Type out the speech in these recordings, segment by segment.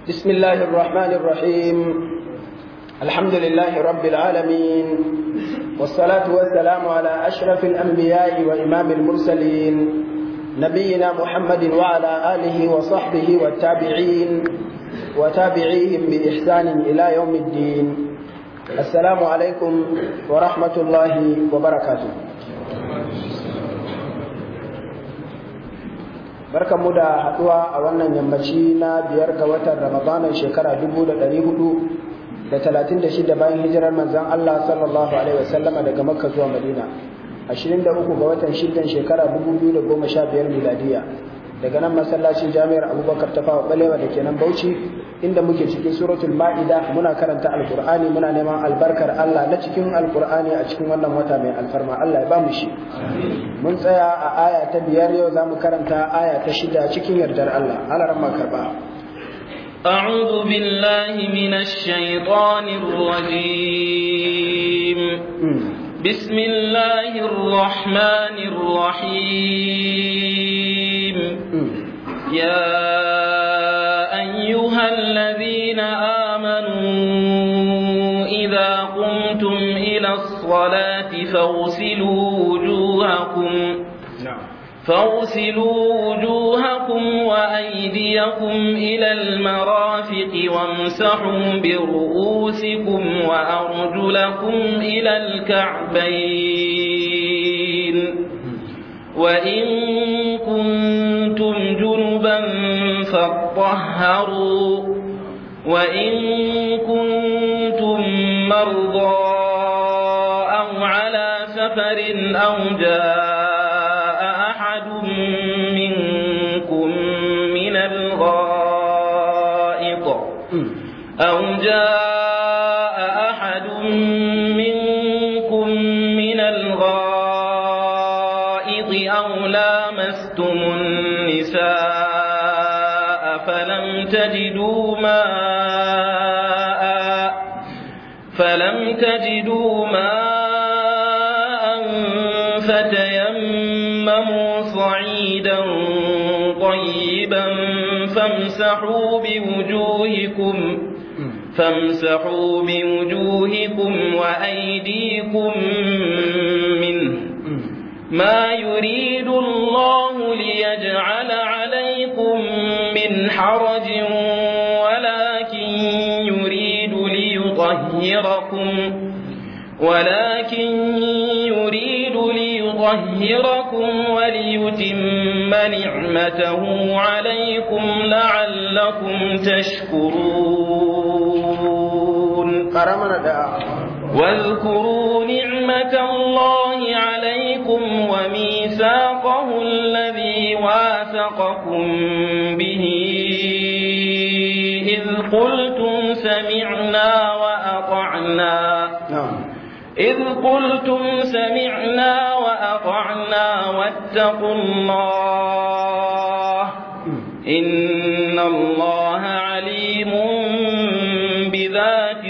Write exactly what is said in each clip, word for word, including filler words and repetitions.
بسم الله الرحمن الرحيم. الحمد لله رب العالمين، والصلاة والسلام على أشرف الأنبياء وإمام المرسلين نبينا محمد وعلى آله وصحبه والتابعين وتابعيهم بإحسان إلى يوم الدين. السلام عليكم ورحمة الله وبركاته. barkan mu da haduwa a wannan yammaci na biyar ga watan Ramadanan shekara dubu da ɗari hudu da talatin da shida bayan hijirar manzon Allah sallallahu alaihi wasallama daga Makka zuwa Madina, ashirin da uku ga watan shidan shekara dubu biyu da goma sha biyar miladiya, daga nan masallacin jami'ar Abubakar Tafawa Balewa da kenan Bauchi, inda muke cikin suratul Ma'ida muna karanta alqur'ani, muna neman albarkar Allah na cikin alqur'ani a cikin wannan wata mai alfarma. Allah ya bamu shi. Mun tsaya a aya ta biyar, yau zamu karanta aya ta shida cikin yardar Allah. Allah rahma karba. أعوذ بالله من الشيطان الرجيم. بسم الله الرحمن الرحيم. يا أيها الذين آمنوا إذا قمتم إلى الصلاة فاغسلوا وجوهكم فاغسلوا وجوهكم وأيديكم إلى المرافق وامسحوا برؤوسكم وأرجلكم إلى الكعبين، وإن كنتم جنبا فاطهروا، وإن كنتم مرضى أو على سفر أو جاء أحد منكم من الغائط أو جاء أحد منكم من الغائط أو لامستم النساء فلم تجدوا ماء فلم تجدوا ماء فتيمموا صعيدا طيبا فامسحوا بوجوهكم فامسحوا بوجوهكم وأيديكم منه، ما يريد الله ليجعل عليكم من حرج ولكن يريد ليطهركم ولكن يريد ليطهركم وليتم نعمته عليكم لعلكم تشكرون. واذكروا نعمة الله عليكم وميثاقه الذي واثقكم به إذ قلتم سمعنا وأطعنا إذ قلتم سمعنا وأطعنا واتقوا الله إن الله عليم بذات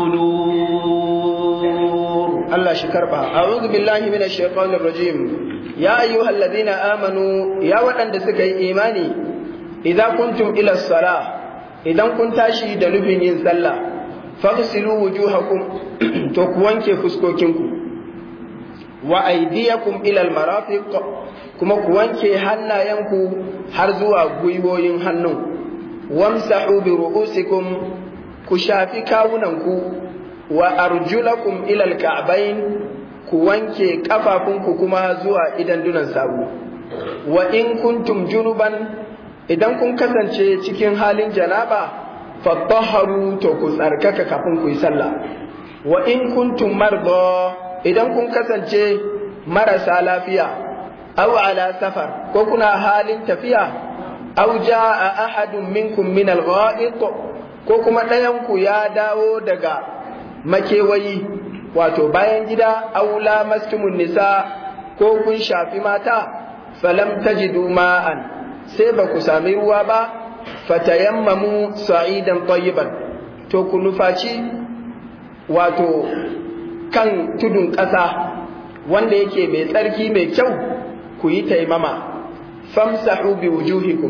الصدور. الله شكرا. أعوذ بالله من الشيطان الرجيم. يا أيها الذين آمنوا يا وأن سكي إيماني إذا كنتم إلى الصلاة إذا كنت أشهد نبي ينسلى فاغسلوا وجوهكم توكوانك فسكوكينكم وأيديكم إلى المرافق كما كوانك هنا ينكو حرزوا غيوين هنو وامسحوا برؤوسكم كشافي كاوننكو وأرجلكم إلى الكعبين كوانك كفافنكو كما زوا إذن دون سابو. وإن كنتم جنبا إذن كن كسنشي تكين حال جنابا fattaharu to ku tsarkaka kafin ku yi sallah. Wa in kuntum marda idan kun kasance marasa lafiya, aw ala safar ko kuna halin tafiya, aw jaa ahadun minkum min al-gha'it ko kuma ɗayan ku ya dawo daga makewayi wato bayan gida, aw lamastumun nisa ko kun shafi mata, falam tajidu ma'an sai ba ku sami ruwa ba, fatayammamu sa'idan tayyiban to ku nufaci wato kan tudun ƙasa wanda yake mai tsarki mai kyau ku yi taimama famsahu bi wujuhikum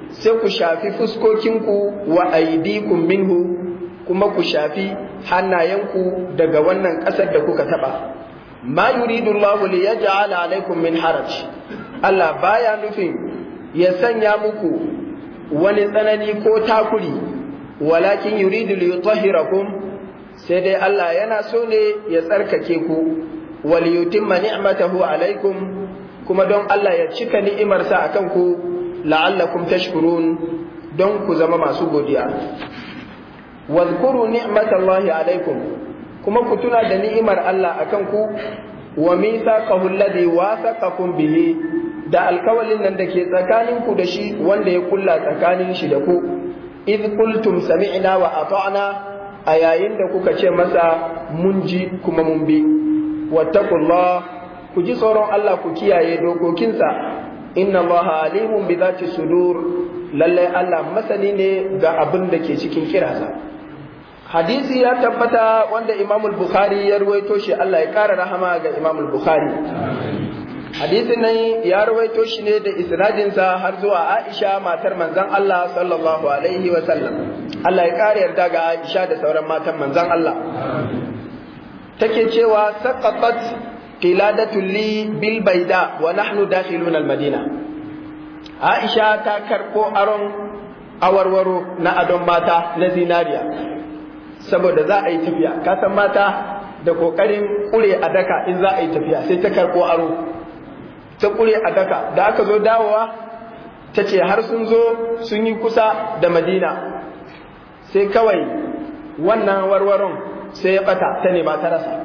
sai ku shafi fuskokinku wa aydikum minhu kuma ku shafi hannayenku daga wannan ƙasar da kuka taɓa. Ma yuridu Allah li yaj'ala alaykum min haraj. Allah baya nufin ya sanya muku wani tsanani ko takuri, walakin yuridu li yutahhirakum, sai dai Allah yana so ne ya tsarkake ku, wal yutimma ni'matahu alaykum, kuma don Allah ya cika ni'imarsa akan ku, la'allakum tashkurun, don ku zama masu godiya. Wadhkuru ni'matallahi alaykum, kuma ku tuna da ni'imar Allah akan ku, wa mithaqahu alladhi wathaqakum bihi, da alkawalin nan da ke tsakaninku da shi wanda ya kulla tsakanin shi da ku. Idh qultum sami'na wa ata'na, a yayin da kuka ce masa mun ji kuma mun bi. Wattaqullah, ku ji tsoron Allah ku kiyaye dokokinsa. Inna Allaha alimun bi dhati sudur, lalle Allah masani ne ga abin da ke cikin kirasa. Hadisi ya tabbata wanda Imam al-Bukhari ya ruwaito shi, Allah ya kara rahama ga Imam al-Bukhari. Hadisin nan ya rawaito shi ne da isnadinsa har zuwa Aisha matar manzon Allah sallallahu alaihi wa sallam. Allah ya kare yarda ga Aisha da sauran matan manzon Allah. Take cewa saqatat qiladatu li bil bayda wa nahnu dakhilun al madina. Aisha ta karko aron awarwaro na adon mata na zinariya saboda za a yi tafiya. Ka san mata da kokarin kure a daka in za a yi tafiya, sai ta karko aro ta kure a daka. Da aka zo dawowa ta ce har sun zo sun yi kusa da Madina, sai kawai wannan warwaron sai ya bata, ta nema ta rasa.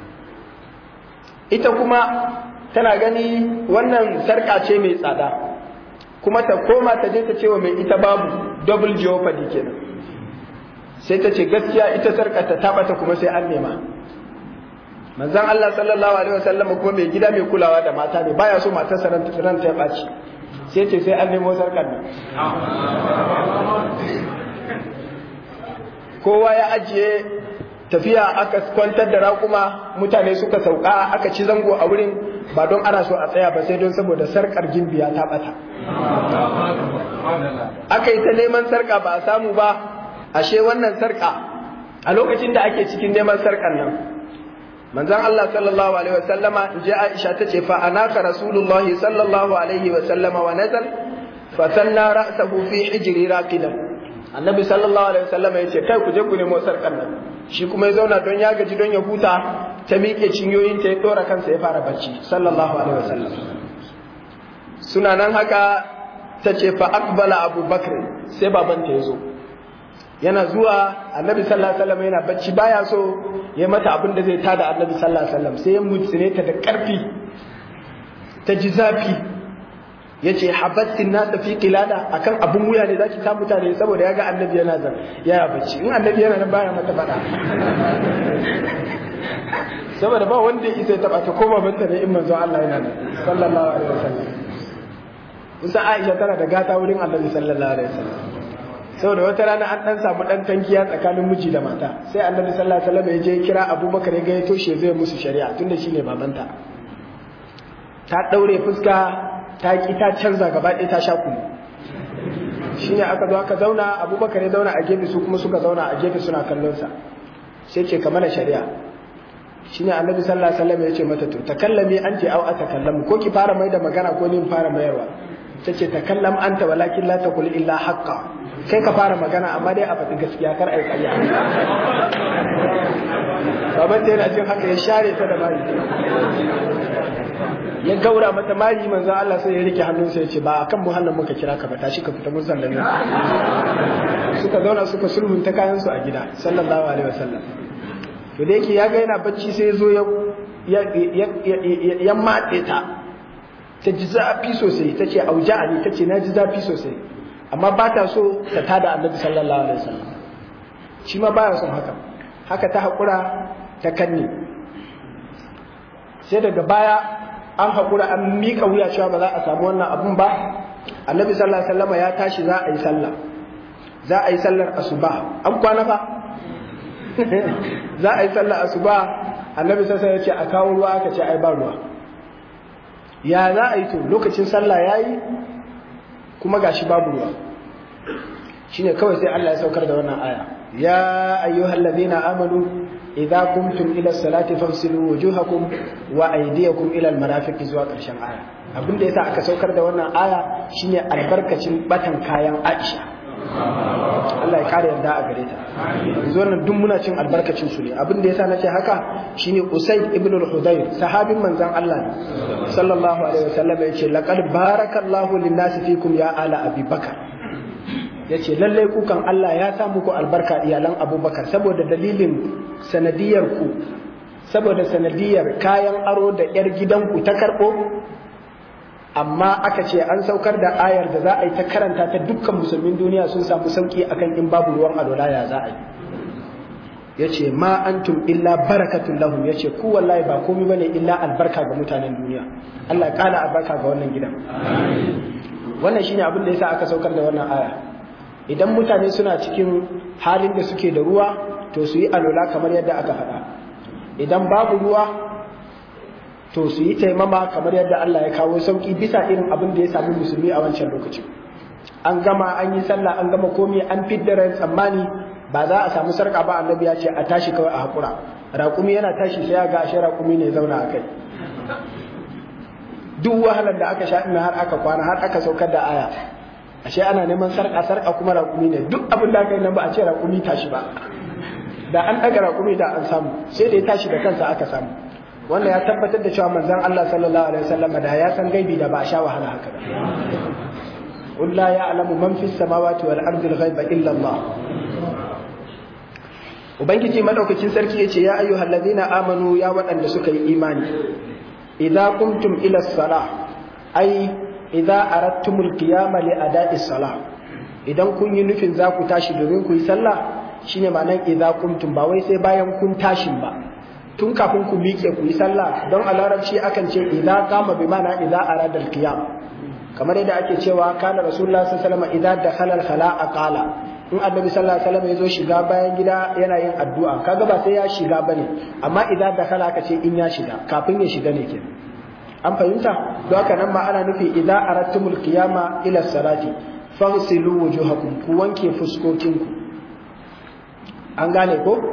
Ita kuma tana gani wannan sarka ce mai tsada, kuma ta koma ta je ta ce wa mai ita babu, double jeopardy kenan. Sai ta ce gaskiya ita sarka ta tabata kuma sai an nema. Manzon Allah sallallahu alaihi wasallam kuma mai gida mai kulawa da mata ne, baya so matarsa ran ta ya baci, sai ce sai an nemo sarkar nan. Kowa ya ajiye tafiya, aka kwantar da raƙuma, mutane suka sauka, aka ci zango a wurin, ba don ana so a tsaya ba, sai don saboda sarkar gimbiya ta bata. Aka yi ta neman sarka ba a samu ba, ashe wannan sarka a lokacin da ake cikin neman sarkar nan, manzon Allah sallallahu alaihi wasallama, je Aisha tace fa anaka rasulullahi sallallahu alaihi wasallama wa nazal fa sanna ra'sahu fi hijri raqidan. Annabi sallallahu alaihi wasallama yace kai ku je ku nemo sarkar nan. Shi kuma ya zauna don ya gaji don ya huta, ta miƙe cinyoyin ta ya dora kansa ya fara bacci sallallahu alaihi wasallam. Suna nan haka tace fa aqbala Abu Bakr, sai babanta ya zo. Yana zuwa Annabi sallallahu alaihi wasallam yana bacci, baya so ya mata abin da zai tada Annabi sallallahu alaihi wasallam, sai ya mutsine ta da ƙarfi, ta ji zafi. Yace habattin nasa fi qilada, akan abun wuya ne zaki ta mutane, saboda yaga Annabi yana zan yana bacci. In Annabi yana nan baya mata fada, saboda ba wanda ya isa ya taba ta, ko babanta ne in manzo Allah yana nan sallallahu alaihi wasallam. Musa Aisha tana da gata wurin Annabi sallallahu alaihi wasallam, saboda wata rana an dan samu dan tankiya tsakanin miji da mata, sai Annabi sallallahu alaihi wasallam ya je kira Abubakar ya ga ya toshe zai musu shari'a tunda shine babanta. Ta daure fuska, ta ki ta canza gaba ɗaya, ta sha kunu. Shine aka zo aka zauna, Abubakar ya zauna a gefe, su kuma suka zauna a gefe suna kallon sa. Sai ce kamar shari'a. Shine Annabi sallallahu alaihi wasallam ya ce mata to takallami anti aw atakallamu, ko ki fara mai da magana ko ni in fara mayarwa. Tace takallam anta walakin la taqul illa haqqa, kai ka fara magana amma dai a faɗi gaskiya, kar ai ƙarya. Baban ta yana jin haka ya share ta da mari, ya gaura mata mari. Manzo Allah sai ya rike hannunsa ya ce ba akan mu hannun muka kira ka ba, tashi ka fita mun sallame. Suka zauna suka sulhunta kayan su a gida sallallahu alaihi wasallam. To da yake ya ga yana bacci, sai ya zo ya ya matse ta, ta ji zafi sosai, ta ce auja'ani, ta ce na ji zafi sosai, amma ba ta so ta tada Annabi sallallahu alaihi wasallam. Shi ma baya son haka, haka ta haƙura ta kanne. Sai daga baya an haƙura, an miƙa wuya cewa ba za a samu wannan abun ba. Annabi sallallahu alaihi wasallam ya tashi, za a yi sallah, za a yi sallar asuba, an kwana fa za a yi sallar asuba. Annabi sallallahu alaihi wasallam ya ce a kawo ruwa, aka ce ai ba ruwa. Ya za a yi to lokacin sallah yayi kuma gashi babu ruwa. shine kawai sai Allah ya saukar da wannan aya ya ayyuhallazina amanu idza qumtum ila salati fagsilu wujuhakum wa aydiyakum ila almarafiqi zuwa ƙarshen aya abinda yasa aka saukar da wannan aya shine albarkacin batan kayan Aisha Allah ya kare yarda a gare ta yanzu wannan duk muna cin albarkacin su ne abinda yasa nace haka shine Usayd ibn al-Hudayr sahabin manzon Allah sallallahu alaihi wasallam yace laqad barakallahu lin-nasi fikum ya ala Abi Bakar yace lallai kukan Allah ya sa muku albarka iyalan Abubakar saboda dalilin sanadiyar ku saboda sanadiyar kayan aro da yar gidanku ta karbo amma aka ce an saukar da ayar da za a yi ta karanta ta dukkan musulmin duniya sun samu sauki akan in babu ruwan alola ya za a yi yace ma antum illa barakatun lahum yace ku wallahi ba komai bane illa albarka ga mutanen duniya Allah ya kara albarka ga wannan gidan wannan shine abin da yasa aka saukar da wannan aya idan mutane suna cikin halin da suke da ruwa to su yi alola kamar yadda aka faɗa idan babu ruwa to su yi taimama kamar yadda Allah ya kawo sauki bisa irin abin da ya sami musulmi a wancan lokacin an gama an yi sallah an gama komai an fidda ran tsammani ba za a samu sarka ba annabi ya ce a tashi kawai a hakura raƙumi yana tashi sai ya ga ashe raƙumi ne zauna a kai duk wahalar da aka sha ina har aka kwana har aka saukar da aya ashe ana neman sarka sarka kuma raƙumi ne duk abin da aka yi nan ba a ce raƙumi tashi ba da an ɗaga raƙumi da an samu sai da ya tashi da kansa aka samu wannan ya tabbatar da cewa manzon Allah sallallahu alaihi wasallam da ya san gaibi da ba a sha wahala haka ba qul la ya'lamu man fis samawati wal ardi al ghaiba illa Allah ubangiji madaukakin sarki yace ya ayyuhal ladina amanu ya waɗanda suka yi imani idza qumtum ila as-salah ay idza aradtumul qiyama li ada'i as-salah idan kun yi nufin za ku tashi domin ku yi sallah shine ma'anar idza qumtum ba wai sai bayan kun tashin ba tun kafin ku miƙe ku yi sallah don a larabci akan ce idza qama bi ma'ana idza arada al-qiyam kamar yadda ake cewa kana rasulullah sallallahu alaihi wasallam idza dakhala al-khala'a qala in annabi sallallahu alaihi wasallam yazo shiga bayan gida yana yin addu'a kaga ba sai ya shiga bane amma idza dakhala aka ce in ya shiga kafin ya shiga ne kenan an fahimta don haka nan ma ana nufi idza aradtumul qiyama ila salati faghsilu wujuhakum ku wanke fuskokinku an gane ko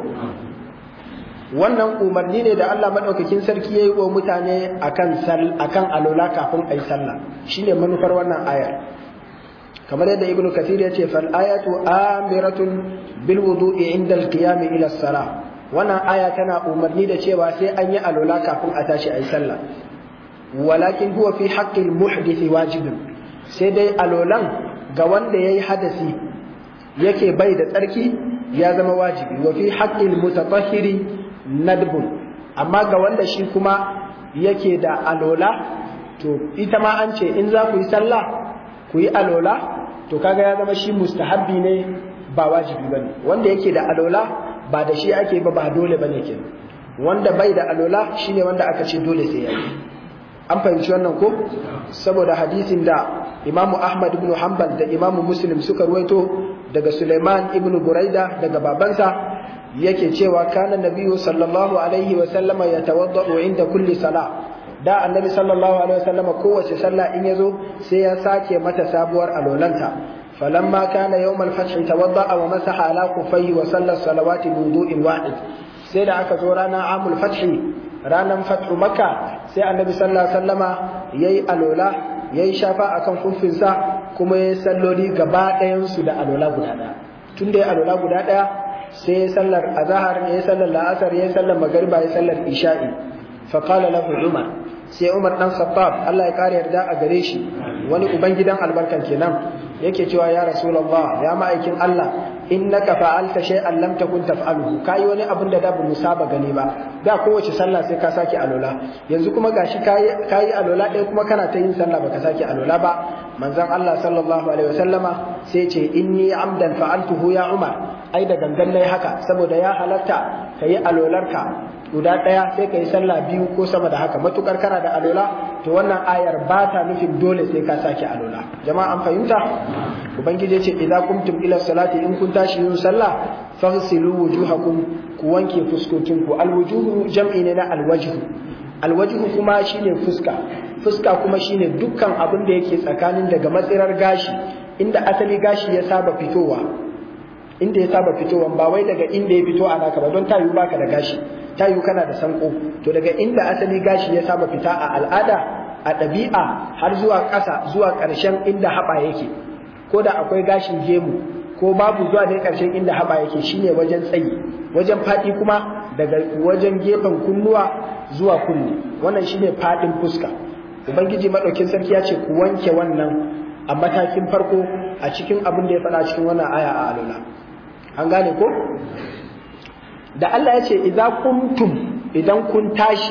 wannan umarni ne da Allah madaukakin sarki yayi wa mutane akan sal akan alola kafin ayi sallah shine manufar wannan ayar kamar yadda ibnu kathir yace fal ayatu amiratun bil wudu'i inda al qiyam ila as-salah wannan aya tana umarni da cewa sai an yi alola kafin a tashi ayi sallah walakin huwa fi haqqi al muhdith wajibun sai dai alolan ga wanda yayi hadasi yake bai da tsarki ya zama wajibi wa fi haqqi al mutatahhiri nadbun amma ga wanda shi kuma yake da alola to ita ma an ce in za ku yi sallah ku yi alola to kaga ya zama shi mustahabbi ne ba wajibi bane wanda yake da alola ba da shi ake ba ba dole bane kenan wanda bai da alola shine wanda aka ce dole sai yayi an fahimci wannan ko saboda hadisin da Imam Ahmad ibn Hanbal da Imam Muslim suka ruwaito daga Sulaiman ibn Buraida daga babansa yake cewa kana nabiyyu sallallahu alaihi wa sallama yatawaddau inda kulli salah da annabi sallallahu alaihi wa sallama kowace sallah in yazo sai ya sake mata sabuwar alolanta falamma kana yawm al-fath tawadda wa masaha ala kuffayhi wa salla salawati bi wudu'in wahid sai da aka zo ranar amul fath ranar fathu makka sai annabi sallallahu alaihi wa sallama yayi alola yayi shafa akan kufinsa kuma yayi salloli gaba ɗayan su da alola guda ɗaya tunda yayi alola guda ɗaya sai sallar azhar ya sallar la'asar ya sallar magriba ya sallar isha'i fa qala lahu umar sai umar dan khattab Allah ya kare yarda a gare shi wani ubangidan albarkan kenan yake cewa ya rasulullah ya ma'aikin Allah innaka fa'alta shay'an lam takun taf'aluhu kai wani abin da da bu saba gani ba da kowace sallah sai ka saki alola yanzu kuma gashi kai kai alola ɗaya kuma kana ta yin sallah baka saki alola ba manzon Allah sallallahu alaihi wasallama sai ce inni amdan fa'altuhu ya umar ai da gangan nayi haka saboda ya halatta kayi alolarka guda ɗaya sai kayi sallah biyu ko sama da haka matukar kana da alola to wannan ayar ba ta nufin dole sai ka saki alola jama'a an fahimta ubangiji ya ce idza kumtum ila salati in kun tashi yin sallah faghsilu wujuhakum ku wanke fuskokinku alwujuhu jam'i ne na alwajhu alwajhu kuma shine fuska fuska kuma shine dukkan abin da yake tsakanin daga matsirar gashi inda asali gashi ya saba fitowa inda ya saba fitowa ba wai daga inda ya fito a naka ba don tayu baka da gashi tayu kana da sanko to daga inda asali gashi ya saba fita a al'ada a ɗabi'a har zuwa ƙasa zuwa ƙarshen inda haɓa yake ko da akwai gashin gemu ko babu zuwa dai ƙarshen inda haɓa yake shine wajen tsayi wajen faɗi kuma daga wajen gefen kunnuwa zuwa kunne wannan shine faɗin fuska ubangiji madaukin sarki ya ce ku wanke wannan a matakin farko a cikin abin da ya faɗa cikin wannan aya a alula an gane ko da Allah ya ce idza kuntum idan kun tashi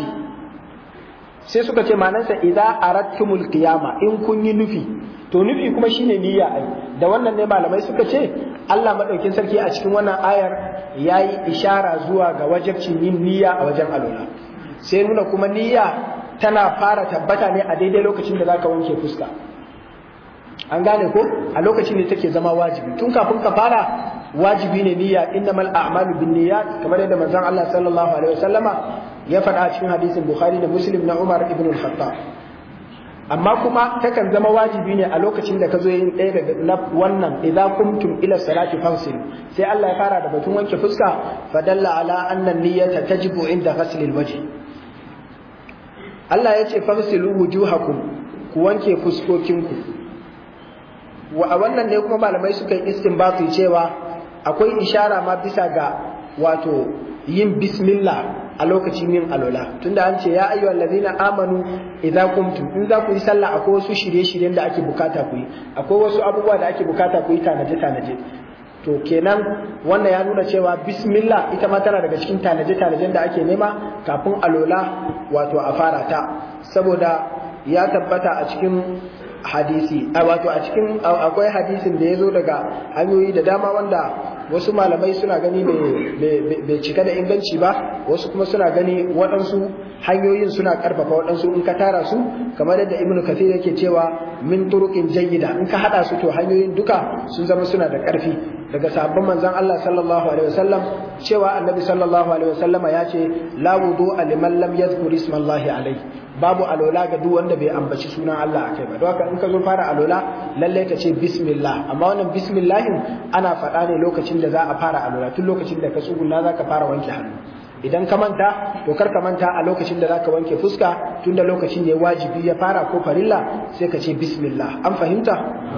sai suka ce manansa idza aradtumul qiyama in kun yi nufi to nufi kuma shine niyya ai da wannan ne malamai suka ce Allah madaukin sarki a cikin wannan ayar yayi ishara zuwa ga wajibcin yin niyya a wajen alula sai nuna kuma niyya tana fara tabbata ne a daidai lokacin da zaka wanke fuska an gane ko a lokacin ne take zama wajibi tun kafin ka fara wajibi ne niyya innamal a'malu binniyat kamar yadda manzon Allah sallallahu alaihi wasallama ya faɗa a cikin hadisin Bukhari da Muslim na Umar ibn al-Khattab amma kuma takan zama wajibi ne a lokacin da ka zo yin ɗaya daga wannan idza kumtum ila salati fansilu sai Allah ya fara da batun wanke fuska fadalla ala anna niyyata tajibu inda ghasl al-wajh Allah ya ce fansilu wujuhakum ku wanke fuskokinku wa a wannan ne kuma malamai suka yi istinbati cewa akwai ishara ma bisa ga wato yin bismillah a lokacin yin alola tunda an ce ya ayyuhal ladina amanu idza qumtum in za ku yi sallah akwai wasu shirye-shiryen da ake bukata ku yi akwai wasu abubuwa da ake bukata ku yi tanaje tanaje to kenan wannan ya nuna cewa bismillah ita ma tana daga cikin tanaje tanajen da ake nema kafin alola wato a fara ta saboda ya tabbata a cikin hadisi a wato a cikin akwai hadisin da ya zo daga hanyoyi da dama wanda wasu malamai suna gani bai cika da inganci ba wasu kuma suna gani waɗansu hanyoyin suna ƙarfafa waɗansu in ka tara su kamar yadda ibnu kathir yake cewa min turuqin jayyida in ka hada su to hanyoyin duka sun zama suna da ƙarfi daga sahabban manzon Allah sallallahu alaihi wasallam cewa annabi sallallahu alaihi wasallam ya ce la wudu'a liman lam yadhkur ismallahi alaihi babu alola ga duk wanda bai ambaci sunan Allah akai ba don haka in ka zo fara alola lalle ka ce bismillah amma wannan bismillahin ana faɗa ne lokacin da za a fara alola tun lokacin da ka tsuguna za ka fara wanke hannu idan ka manta to kar ka manta a lokacin da za ka wanke fuska tun da lokacin ne wajibi ya fara ko farilla sai ka ce bismillah an fahimta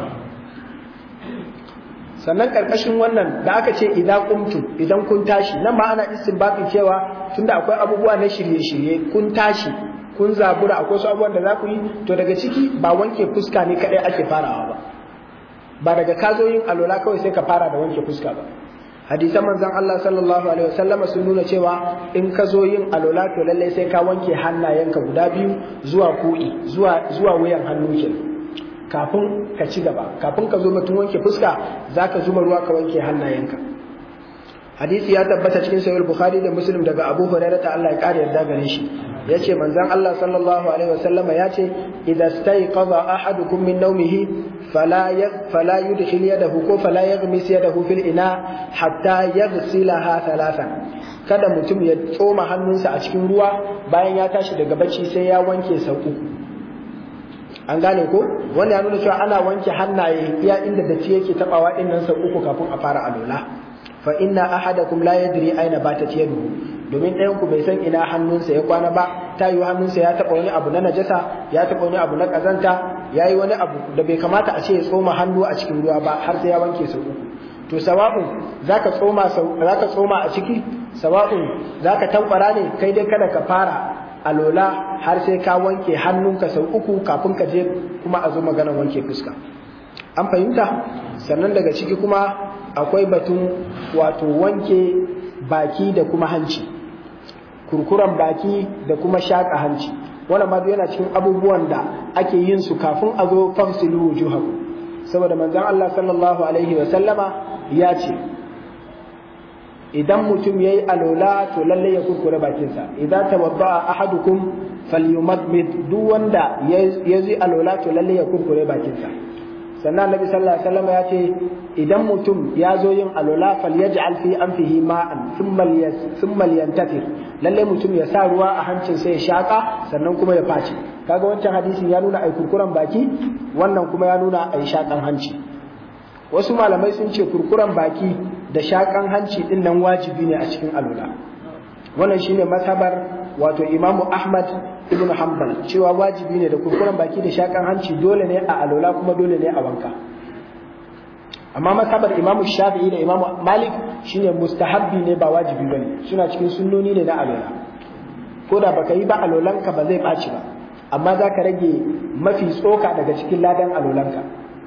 sannan karkashin wannan da aka ce idan kumtum idan kun tashi nan ma ana istinbatin cewa tunda akwai abubuwa na shirye-shirye kun tashi kun zabura akwai wasu abubuwan da za ku yi to daga ciki ba wanke fuska ne kadai ake farawa ba ba daga ka zo yin alola kawai sai ka fara da wanke fuska ba hadisan manzon Allah sallallahu alaihi wasallam sun nuna cewa in ka zo yin alola to lalle sai ka wanke hannayenka guda biyu zuwa ku'i zuwa zuwa wuyan hannu kenan kafin ka ci gaba kafin ka zo mutum wanke fuska zaka zuba ruwa ka wanke hannayenka hadisi ya tabbata cikin sahih bukhari da muslim daga abu hurairah ta Allah ya kare yarda gare shi yace manzon Allah sallallahu alaihi wasallama yace idza stayqadha ahadukum min nawmihi fala fala yudkhil yadahu ko fala yaghmis yadahu fil ina hatta yaghsilaha thalathan kada mutum ya tsoma hannunsa a cikin ruwa bayan ya tashi daga bacci sai ya wanke sau uku an gane ko wanda ya nuna cewa ana wanke hannaye iya inda datti yake tabawa din nan sau uku kafin a fara alola fa inna ahadakum la yadri aina batat yaduhu domin ɗayan ku bai san ina hannunsa ya kwana ba ta yi hannunsa ya taɓa wani abu na najasa ya taɓa wani abu na ƙazanta ya yi wani abu da bai kamata a ce ya tsoma hannu a cikin ruwa ba har sai ya wanke sau uku to sawa'un zaka tsoma zaka tsoma a ciki sawa'un zaka tankwara ne kai dai kada ka fara alola har sai ka wanke hannunka sau uku kafin ka je kuma a zo maganar wanke fuska an fahimta sannan daga ciki kuma akwai batun wato wanke baki da kuma hanci kurkuran baki da kuma shaƙa hanci wannan ma yana cikin abubuwan da ake yin su kafin a zo fafsilu wujuhakum saboda manzon Allah sallallahu alaihi wa sallama ya ce idan mutum yayi alola to lalle ya kurkure bakinsa idan tawadda ahadukum falyumadmid duk wanda yayi alola to lalle ya kurkure bakinsa sannan Annabi sallallahu alaihi wasallam ya ce idan mutum ya zo yin alola falyaj'al fi anfihi ma'an thumma thumma yantatir lalle mutum ya sa ruwa a hancin sai ya shaka sannan kuma ya face kaga wancan hadisin ya nuna ai kurkuran baki wannan kuma ya nuna ai shakan hanci wasu malamai sun ce kurkuren baki da shakan hanci din nan wajibi ne a cikin alola. Wannan shine mazhabar wato Imam Ahmad ibn Hanbal cewa wajibi ne da kurkuren baki da shakan hanci dole ne a alola kuma dole ne a wanka. Amma mazhabar Imam Shafi'i da Imam Malik shine mustahabbi ne ba wajibi bane, suna cikin sunnoni ne na alola. Ko da baka yi ba alolanka ba zai baci ba, amma za ka rage mafi tsoka daga cikin ladan alolanka.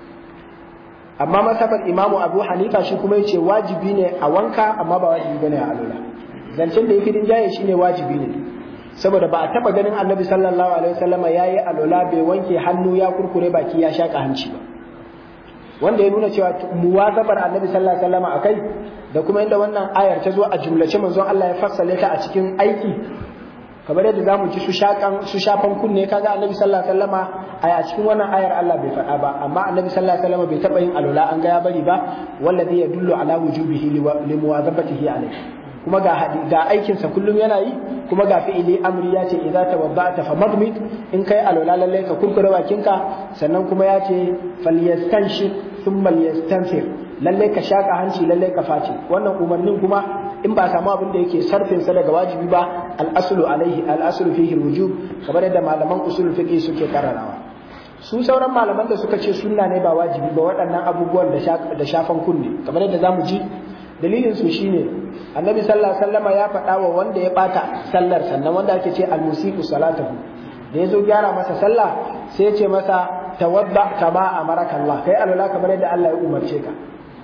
Amma mazhabar Imam Abu Hanifa shi kuma yace wajibi ne a wanka amma ba wajibi bane a alola. Zancen da yake din jaye shine wajibi ne, saboda ba a taba ganin Annabi sallallahu alaihi wasallama yayi alola bai wanke hannu ya kurkure baki ya shaka hanci ba. Wanda ya nuna cewa muwazabar Annabi sallallahu alaihi wasallama akai da kuma inda wannan ayar ta zo a jumlace manzon Allah ya fassale ta a cikin aiki, kamar yadda zamu ji su shakan su shafan kunne kaga Annabi sallallahu alaihi wasallama ai a cikin wannan ayar Allah bai faɗa ba, amma Annabi sallallahu alaihi wasallama bai taba yin alola an ga ya bari ba, wallazi yadullu ala wujubihi li muwazabatihi alaihi. Kuma ga ga aikin sa kullum yana yi, kuma ga fi'ili amri ya ce idza tawadda'ta famadmid, in kai alola lalle ka kurkure bakinka, sannan kuma ya ce falyastanshi thumma liyastanfir, lalle ka shaka hanci lalle ka face. Wannan umarnin kuma in ba samu abin da yake sarfin sa daga wajibi ba, al-aslu alaihi al-aslu fihi al-wujub, kamar yadda malaman usul fiqh suke kararawa. Su sauran malaman da suka ce sunna ne ba wajibi ba waɗannan abubuwan da shafan kunne, kamar yadda zamu ji dalilin su shine Annabi sallallahu alaihi wasallama ya faɗa wa wanda ya bata sallar sannan wanda ake ce al-musiqu salatahu, da yazo gyara masa sallah sai ya ce masa tawadda kama amaraka Allah, kai alwala kamar yadda Allah ya umarce ka.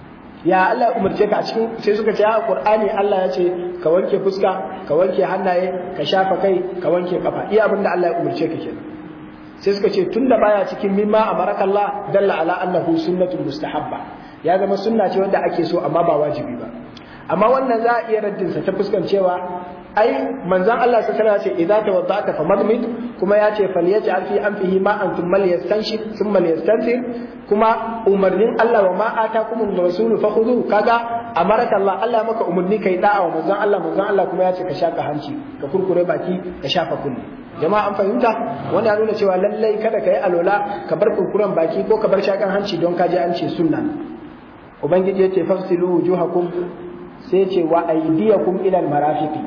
Ya Allah ya umarce ka a cikin, sai suka ce a Qur'ani Allah ya ce ka wanke fuska, ka wanke hannaye, ka shafa kai, ka wanke kafa, iya abinda Allah ya umarce ka kenan. Sai suka ce tunda baya cikin mimma amaraka Allah dalla ala annahu sunnatul mustahabba, ya zama sunna ce wanda ake so amma ba wajibi ba. Amma wannan za a iya raddin sa ta fuskan cewa ai manzon Allah sallallahu alaihi wasallam ya ce idza tawadda'ta famadmid, kuma ya ce falyaj'al fi anfihi ma'an thumma liyastanshib thumma liyastanfir, kuma umarnin Allah wa ma atakumur rasulu fakhudhu, kaga amaraka Allah, Allah maka umarni kai da'a wa manzon Allah, manzon Allah kuma ya ce ka shaka hanci, ka kurkure baki, ka shafa kunne. Jama'a an fahimta? Wannan ya nuna cewa lallai kada ka yi alola ka bar kurkuren baki ko ka bar shakan hanci don ka je an ce sunna. Ubangiji ya ce fasilu wujuhakum, sai ce wa aydiyakum ila almarafiqi,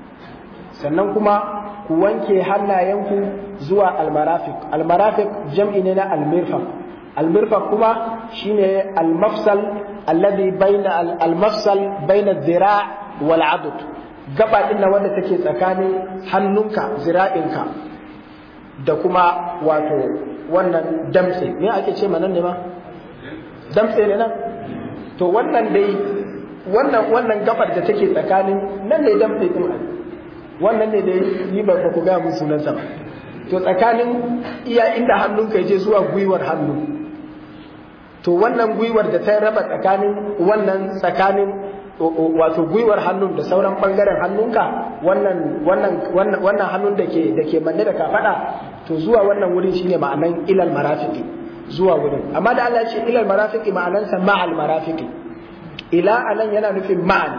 sannan kuma ku wanke hannayenku zuwa almarafiq. Almarafiq jam'i ne na almirfaq. Almirfaq kuma shine almafsal alladhi baina almafsal baina adh-dhira' wal 'adud, gaba din nan wanda take tsakanin hannunka zira'inka da kuma wato wannan damtse, me ake ce manan ne ma damtse ne nan to wannan dai wannan wannan gabar da take tsakanin nan ne damtse din wannan ne dai ni ba ku ga mun sunan sa ba, to tsakanin iya inda hannunka yaje zuwa gwiwar hannu, to wannan gwiwar da ta raba tsakanin wannan tsakanin wato gwiwar hannun da sauran bangaren hannunka, wannan wannan wannan wannan hannun da ke da ke manne da kafada, to zuwa wannan wurin shine ma'anan ilal marafiqi, zuwa wurin. Amma da Allah ya ce ilal marafiqi ma'anansa ma'al marafiqi, ila anan yana nufin ma'an,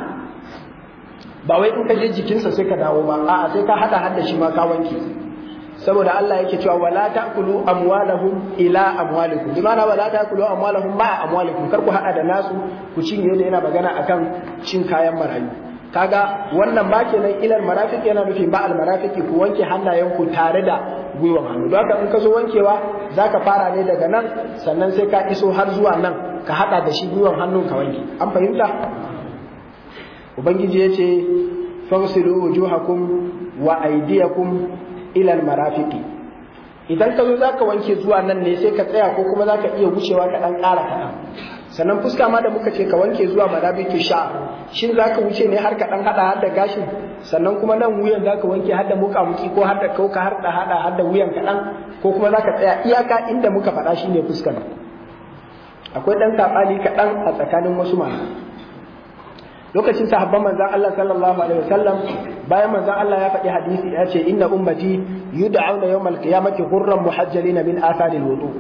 ba wai in ka je jikinsa sai ka dawo ba, a'a sai ka hada hadda shi ma ka wanke, saboda Allah yake cewa wala ta'kulu amwalahum ila amwalikum, bi ma'ana wala ta'kulu amwalahum ma'a amwalikum, kar ku hada da nasu ku cinye da yana magana akan cin kayan marayu. Kaga wannan ma kenan ilal marafiq yana nufi ma'al marafiqi, ku wanke hannayenku tare da gwiwan hannu. Don haka in ka zo wankewa zaka fara ne daga nan sannan sai ka iso har zuwa nan ka hada da shi gwiwan hannun ka wanke. An fahimta? Ubangiji yace fawsilu wujuhakum wa aydiyakum ilal marafiqi. Idan ka zo zaka wanke zuwa nan ne sai ka tsaya ko kuma zaka iya wucewa ka dan ƙara kaɗan. Sannan fuska ma da muka ce ka wanke zuwa marabitu sha, shin zaka wuce ne har ka dan hada har da gashin, sannan kuma nan wuyan zaka wanke har da muka muki ko har da kauka har da hada har da wuyan kaɗan, ko kuma zaka tsaya iyaka inda muka faɗa shine fuskar. Akwai dan sabani kaɗan a tsakanin wasu malamai. Lokacin sahabban manzon Allah sallallahu alaihi wasallam, bayan manzon Allah ya faɗi hadisi ya ce inna ummati yud'auna yawmal qiyamati hurran muhajjalina min athari alwudu.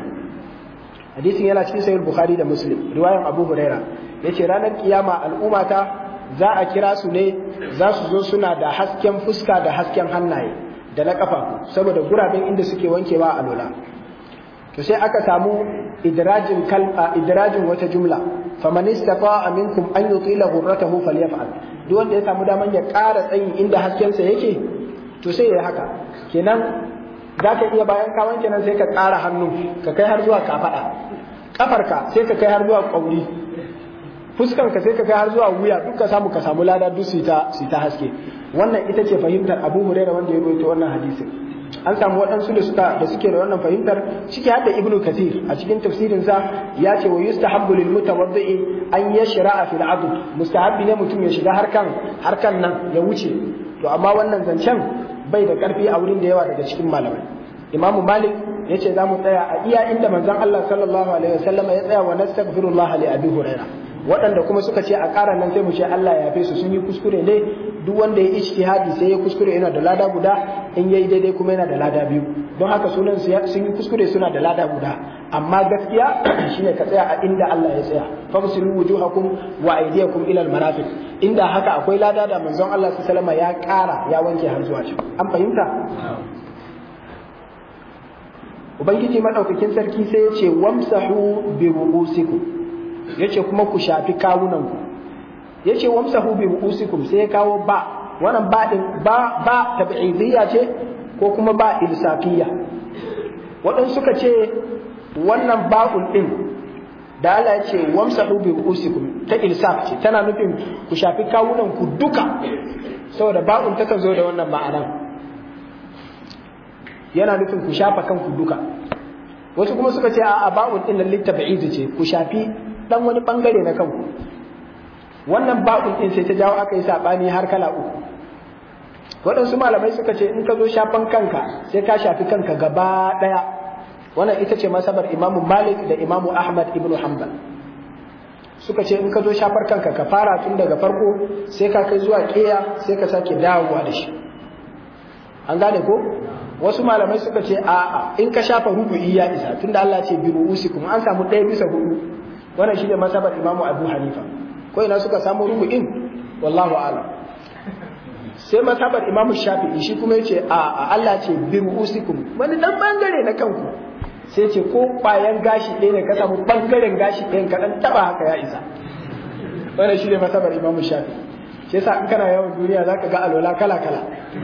Hadisin yana cikin sahih Bukhari da Muslim, riwayan Abu Huraira, yace ranar kiyama al'ummata za a kira su ne, za su zo suna da hasken fuska da hasken hannaye da na kafafu, saboda guraben inda suke wankewa a lola. to sai aka samu idrajin kalma idrajin wata jumla faman istata'a minkum an yutila ghurratahu falyaf'al duk wanda ya samu daman ya ƙara tsayi inda hasken sa yake to sai ya haka kenan zaka iya bayan ka wanke nan sai ka ƙara hannu ka kai har zuwa kafada kafarka sai ka kai har zuwa kauri fuskanka sai ka kai har zuwa wuya duk ka samu ka samu lada duk su ta su ta haske wannan ita ce fahimtar Abu Hurairah wanda ya rawaito wannan hadisin an samu waɗansu da suka da suke da wannan fahimtar ciki har da Ibn Kathir a cikin tafsirin sa ya ce wa yustahabbu lil mutawaddi an yashra'a fil adud mustahabbi ne mutum ya shiga harkan harkan nan ya wuce to amma wannan zancen bai da karfi a wurin da yawa daga cikin malamai Imam Malik yace za mu tsaya a iya inda manzon Allah sallallahu alaihi wasallam ya tsaya wa nastaghfirullah li Abi Hurairah waɗanda kuma suka ce a ƙara nan sai mu ce Allah ya yafe su sun yi kuskure ne duk wanda ya ijtihadi sai ya kuskure yana da lada guda in yayi daidai kuma yana da lada biyu don haka sunan sun yi kuskure suna da lada guda amma gaskiya shine ka tsaya a inda Allah ya tsaya famsilu wujuhakum wa aydiyakum ila al-marafiq inda haka akwai lada da manzon Allah sallallahu alaihi wasallam ya ƙara ya wanke har zuwa can an fahimta ubangiji madaukakin sarki sai ya ce wamsahu bi ru'usikum yace kuma ku shafi kawunanku yace wamsahu bi ru'usikum sai ya kawo ba wannan ba din ba ba tab'idiyya ce ko kuma ba ilsafiyya wadan suka ce wannan ba'ul din da Allah yace wamsahu bi ru'usikum ta ilsaf ce tana nufin ku shafi kawunanku duka saboda ba'un takan zo da wannan ma'anan yana nufin ku shafa kanku duka wasu kuma suka ce a ba'un din litab'id ce ku shafi dan wani bangare na kanku wannan ba'un din sai ta jawo aka yi sabani har kala uku waɗansu malamai suka ce in ka zo shafan kanka sai ka shafi kanka gaba ɗaya wannan ita ce masabar Imamu Malik da Imamu Ahmad ibn Hanbal suka ce in ka zo shafar kanka ka fara tun daga farko sai ka kai zuwa ƙeya sai ka sake dawowa da shi an gane ko wasu malamai suka ce a'a in ka shafa rubu'i ya isa tunda Allah ce bi ru'usikum an samu ɗaya bisa hudu wannan shine masabar Imamu Abu Hanifa ko ina suka samu rubu'in wallahu a'lam sai masabar Imamu Shafi'i shi kuma yace a Allah ce bi ru'usikum wani dan bangare na kanku sai ce ko bayan gashi ɗaya ne ka samu bangaren gashi ɗayan ka dan taba haka ya isa wannan shine masabar Imamu Shafi'i sai yasa in kana yawan duniya zaka ga alwala kala kala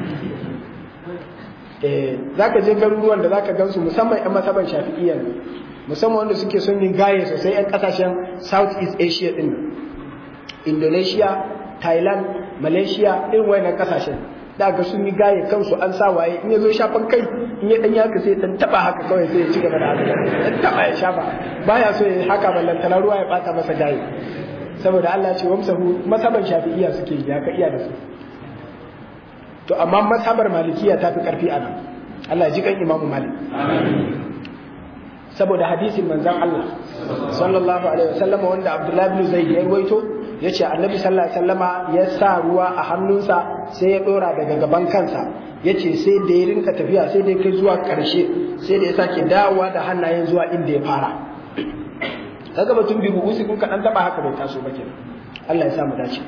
eh zaka je garuruwan da zaka gansu musamman ƴan masaban Shafi'iyya musamman wanda suke son yin gaye sosai ƴan kasashen South East Asia din Indonesia, Thailand, Malaysia irin wayannan kasashen da ga sun yi gaye kansu an sa waye in yazo shafan kai in ya dan yaka sai dan taba haka kawai sai ya ci gaba da haka dan taba ya shafa baya so ya haka ballantana ruwa ya bata masa gaye saboda Allah ce wamsahu masaban Shafi'iyya suke ya ka iya da su to amma masabar Malikiya ta fi karfi anan Allah ya ji kan Imam Malik amin saboda hadisin manzon Allah sallallahu alaihi wasallam wanda Abdullah ibn Zaid ya rawaito yace Annabi sallallahu alaihi wasallama ya sa ruwa a hannunsa sai ya dora daga gaban kansa yace sai da ya rinka tafiya sai da kai zuwa karshe sai da ya sake dawowa da hannayen zuwa inda ya fara kaga batun bi bugusi kun ka dan taba haka bai taso ba kenan Allah ya sa mu dace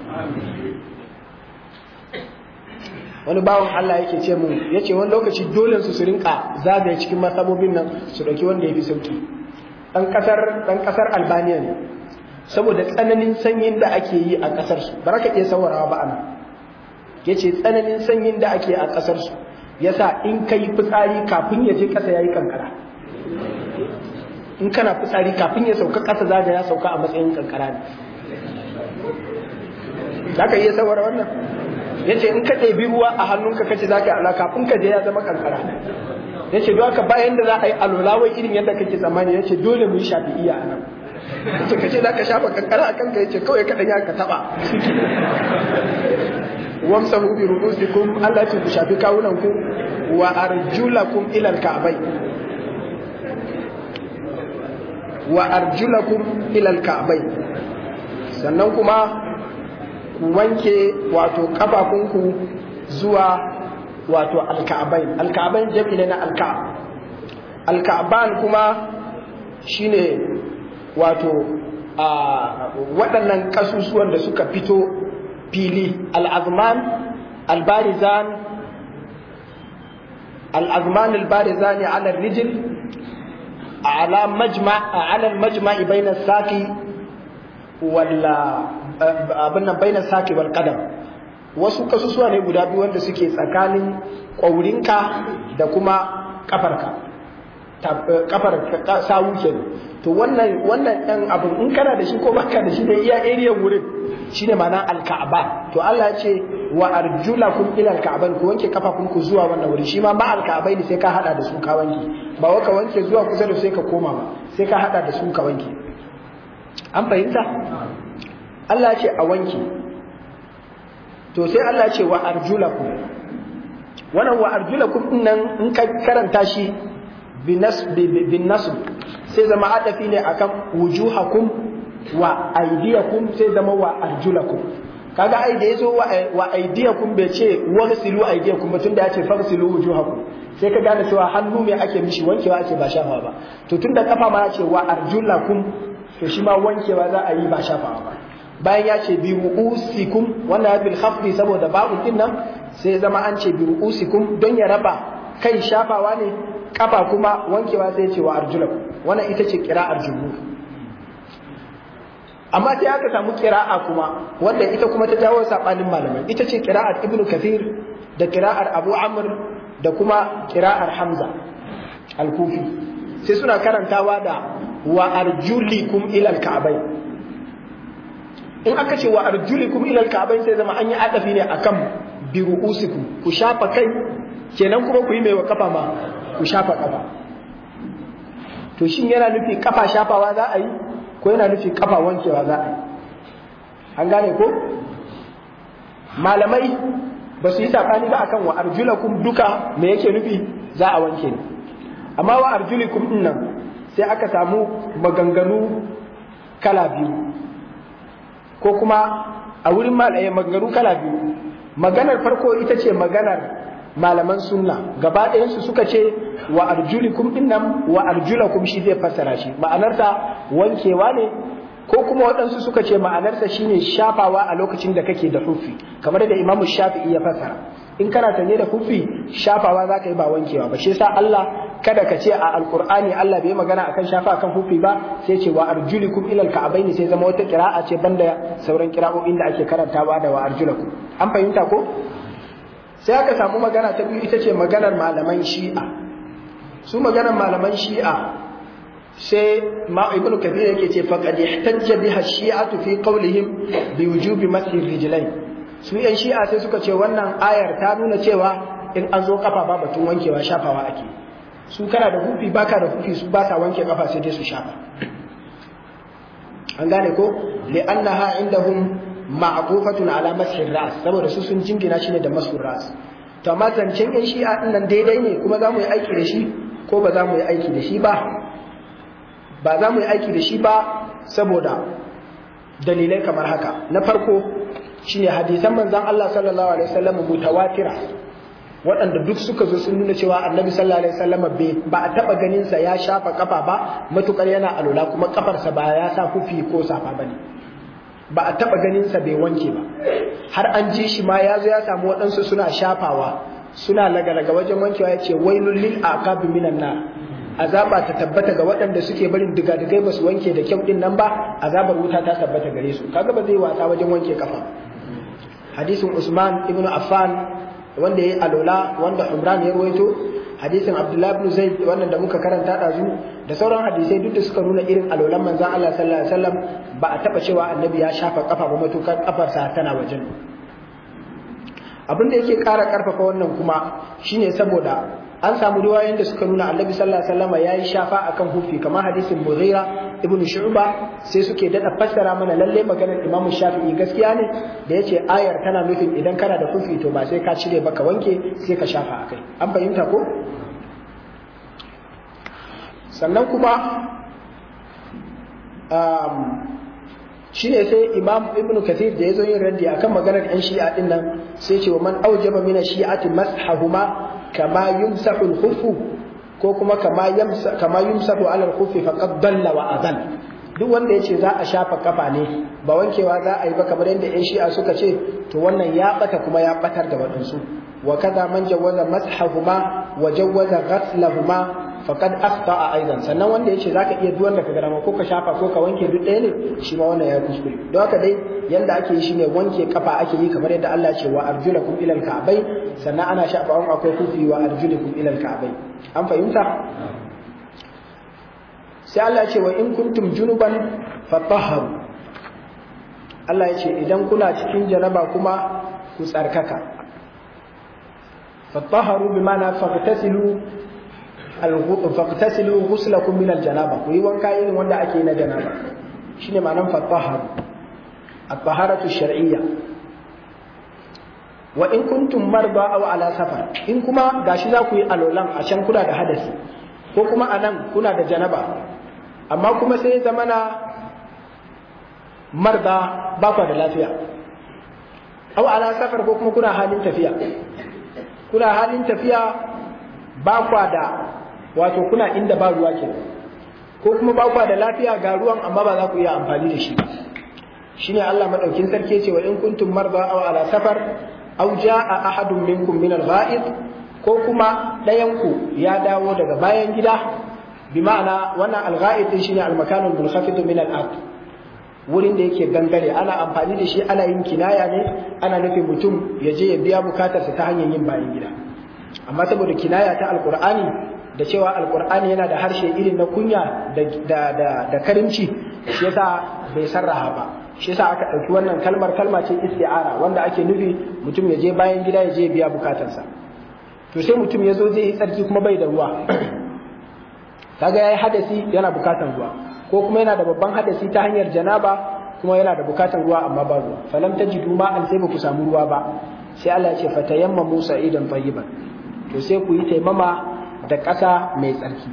wani bawon Allah yake ce mu yace wani lokaci dole su su rinka zagaye cikin masabobin nan su dauki wanda yafi sauki dan kasar dan kasar Albania ne saboda tsananin sanyin da ake yi a kasar su baraka iya sawarawa ba ana yace tsananin sanyin da ake a kasar su yasa in kai fitsari kafin ya je kasa yayi kankara in kana fitsari kafin ya sauka kasa zaga ya sauka a matsayin kankara ne zaka iya sawara wannan yace in ka ɗebi ruwa a hannunka kace zaka yi alaka kafin ka je ya zama kankara yace don haka bayan da za a yi alola wai irin yadda kake tsammani yace dole mu yi shafi'iyya a nan yace kace zaka shafa kankara akan ka yace kawai ka danya ka taba wamsahu bi ru'usikum Allah ce ku shafi kawunan ku wa arjulakum ila al-ka'bay wa arjulakum ila al-ka'bay sannan kuma wanke wato kafafunku zuwa wato alka'abain alka'abain jami'i ne na alka'ab alka'aban kuma shine wato a waɗannan kasusuwan da suka fito fili al'azman albarizan al'azman albarizan ala rijil ala majma ala al-majma'i bayna as-saqi walla abin nan bayna as-saqi wal qadam wasu kasusuwa ne guda biyu wanda suke tsakanin ƙaurinka da kuma kafarka kafar sawu kenan to wannan wannan ɗan abin in kana da shi ko baka da shi da iya area wurin shine ma'ana al-ka'ba to Allah ya ce wa arjulakum ila al-ka'ban ku wanke kafafunku zuwa wannan wuri shi ma ma al-ka'bai ne sai ka hada da su ka wanke ba wa ka wanke zuwa kusa da sai ka koma ba sai ka hada da su ka wanke an fahimta Allah ya ce a wanke to sai Allah ya ce wa arjulakum wannan wa arjulakum nan in ka karanta shi bin nasb sai zama adafi ne akan wujuhakum wa aydiyakum sai zama wa arjulakum kaga ai da yazo wa aydiyakum bai ce waghsilu aydiyakum ba tunda yace faghsilu wujuhakum sai ka gane cewa hannu me ake mishi wankewa ake ba shafawa ba to tunda kafa ma yace wa arjulakum to shi ma wankewa za a yi ba shafawa ba bayan ya ce bi ru'usikum wannan bil khafdi saboda babu din nan sai zama an ce bi ru'usikum don ya raba kai shafawa ne kafa kuma wankewa sai ce wa arjulakum wannan ita ce qira'ar jumhur amma sai aka samu qira'a kuma wanda ita kuma ta jawo sabanin malamai ita ce qira'ar ibnu kathir da qira'ar abu amr da kuma qira'ar hamza al-kufi sai suna karantawa da wa arjulikum ila al-ka'bayn in aka ce wa arjulikum ila al-ka'bayn sai zama an yi adafi ne akan bi ru'usikum ku shafa kai kenan kuma ku yi mai wa kafa ma ku shafa kafa to shin yana nufi kafa shafawa za a yi ko yana nufi kafa wankewa za a yi an gane ko malamai ba su yi sabani ba akan wa arjulakum duka me yake nufi za a wanke ne amma wa arjulikum din nan sai aka samu maganganu kala biyu ko kuma a wurin malamai maganganu kala biyu maganar farko ita ce maganar malaman sunna gaba ɗayansu suka ce wa arjulikum dinnan wa arjulakum shi zai fassara shi ma'anarsa wankewa ne ko kuma waɗansu suka ce ma'anarsa shine shafawa a lokacin da kake da hufi kamar da imamu shafi'i ya fassara in kana sanye da hufi shafawa za ka yi ba wankewa ba shi yasa Allah kada ka ce a alqur'ani Allah bai magana akan shafa akan hufi ba sai ce wa arjulikum ila alka'bayn sai zama wata qira'a ce banda sauran qira'o'in da ake karantawa da wa arjulakum an fahimta ko sai aka samu magana ta biyu ita ce maganar malaman shi'a su maganar malaman shi'a sai ma ibnu kathir yake ce faqad ihtajja biha shi'atu fi qawlihim bi wujubi mashi rijlain su yan shi'a sai suka ce wannan ayar ta nuna cewa in an zo kafa ba batun wankewa shafawa ake su kana da hufi baka da hufi su ba sa wanke kafa sai dai su shafa an gane ko li'annaha indahum ma'qufatun ala mashi ras saboda su sun jingina shi ne da masu ras to amma zancen yan shi'a din nan daidai ne kuma za mu yi aiki da shi ko ba za mu yi aiki da shi ba ba za mu yi aiki da shi ba saboda dalilai kamar haka na farko shine hadisan manzon Allah sallallahu alaihi wasallam mutawatira waɗanda duk suka zo sun nuna cewa annabi sallallahu alaihi wasallam ba a taba ganin sa ya shafa kafa ba matukar yana alula kuma kafarsa ba ya sa kufi ko safa bane ba a taba ganin sa bai wanke ba har an ji shi ma ya zo ya samu waɗansu suna shafawa suna laga-laga wajen wankewa ya ce wailul lil aqab minan nar azaba ta tabbata ga waɗanda suke barin diga-digai ba su wanke da kyau din nan ba azabar wuta ta tabbata gare su kaga ba zai wasa wajen wanke kafa hadisin Usman ibn Affan wanda yayi alola wanda Umran ya ruwaito hadisin Abdullah ibn Zaid wannan da muka karanta dazu da sauran hadisai duk da suka nuna irin alolan manzon Allah sallallahu alaihi wasallam ba a taba cewa annabi ya shafa kafa ba matukar kafarsa tana wajen abin da yake ƙara ƙarfafa wannan kuma shine saboda an samu riwayoyin da suka nuna annabi sallallahu alaihi wasallam yayi shafa akan hufi kamar hadisin Mughira ibn Shu'ba sai suke dada fassara mana lalle maganar Imam Shafi'i gaskiya ne da yace ayar tana nufin idan kana da hufi to ba sai ka cire ba ka wanke sai ka shafa akai an fahimta ko sannan kuma um, shine sai Imam Ibn Kathir da yazo yin raddi akan maganar ɗan Shi'a din nan sai ce wa man aujaba min ash-shi'ati mashahuma kama yumsahu al-khuffu ko kuma kama yamsa kama yumsahu ala al-khuffi faqad dalla wa adall duk wanda yace za a shafa kafa ne ba wankewa za a yi ba kamar yadda ɗan Shi'a suka ce to wannan ya bata kuma ya batar da wadansu wa kaza man jawaza mashahuma wa jawaza ghaslahuma faqad akhta'a aidan sannan wanda yace zaka iya duwan da ka gara ko ka shafa ko ka wanke duk ɗaya ne shi ma wannan ya kuskure don haka dai yanda ake yi shine wanke kafa ake yi kamar yadda Allah ya ce wa arjulakum ila al-ka'bay sannan ana shafa an akwai kufi wa arjulakum ila al-ka'bay an fahimta sai Allah ya ce wa in kuntum junuban fatahharu Allah ya ce idan kuna cikin janaba kuma ku tsarkaka fatahharu bima'ana faghtasilu al-faghtasilu ghuslakum min al-janaba ku yi wanka irin wanda ake na janaba shine ma'anar fatahharu at-taharatu shar'iyya wa in kuntum marda aw ala safar in kuma gashi za ku yi alolan a can kuna da hadasi ko kuma anan kuna da janaba amma kuma sai zamana marda ba ku da lafiya aw ala safar ko kuma kuna halin tafiya kuna halin tafiya ba ku da wato kuna inda ba ruwa ke ko kuma ba ku da lafiya ga ruwan amma ba za ku iya amfani da shi ba shine Allah madaukin sarki ce wa in kuntum marda aw ala safar aw jaa ahadun minkum min al-gha'id ko kuma dayan ku ya dawo daga bayan gida bi ma'ana wannan al-gha'id din shine al-makan al-munkhafid min al-ard wurin da yake gangare ana amfani da shi ana yin kinaya ne ana nufin mutum ya je ya biya bukatarsa ta hanyar yin bayan gida amma saboda kinaya ta alqur'ani da cewa alqur'ani yana da harshe irin na kunya da da da, da karimci shi yasa bai sarraha ba shi yasa aka dauki wannan kalmar kalma ce isti'ara wanda ake nufi mutum ya je bayan gida ya je ya biya bukatarsa to sai mutum ya zo zai yi tsarki kuma bai da ruwa kaga yayi hadasi yana bukatar ruwa ko kuma yana da babban hadasi ta hanyar janaba kuma yana da bukatar ruwa amma ba ruwa falam tajidu ma an sai ba ku samu ruwa ba sai Allah ya ce fatayamma Musa idan tayyiban to sai ku yi taimama da ƙasa mai tsarki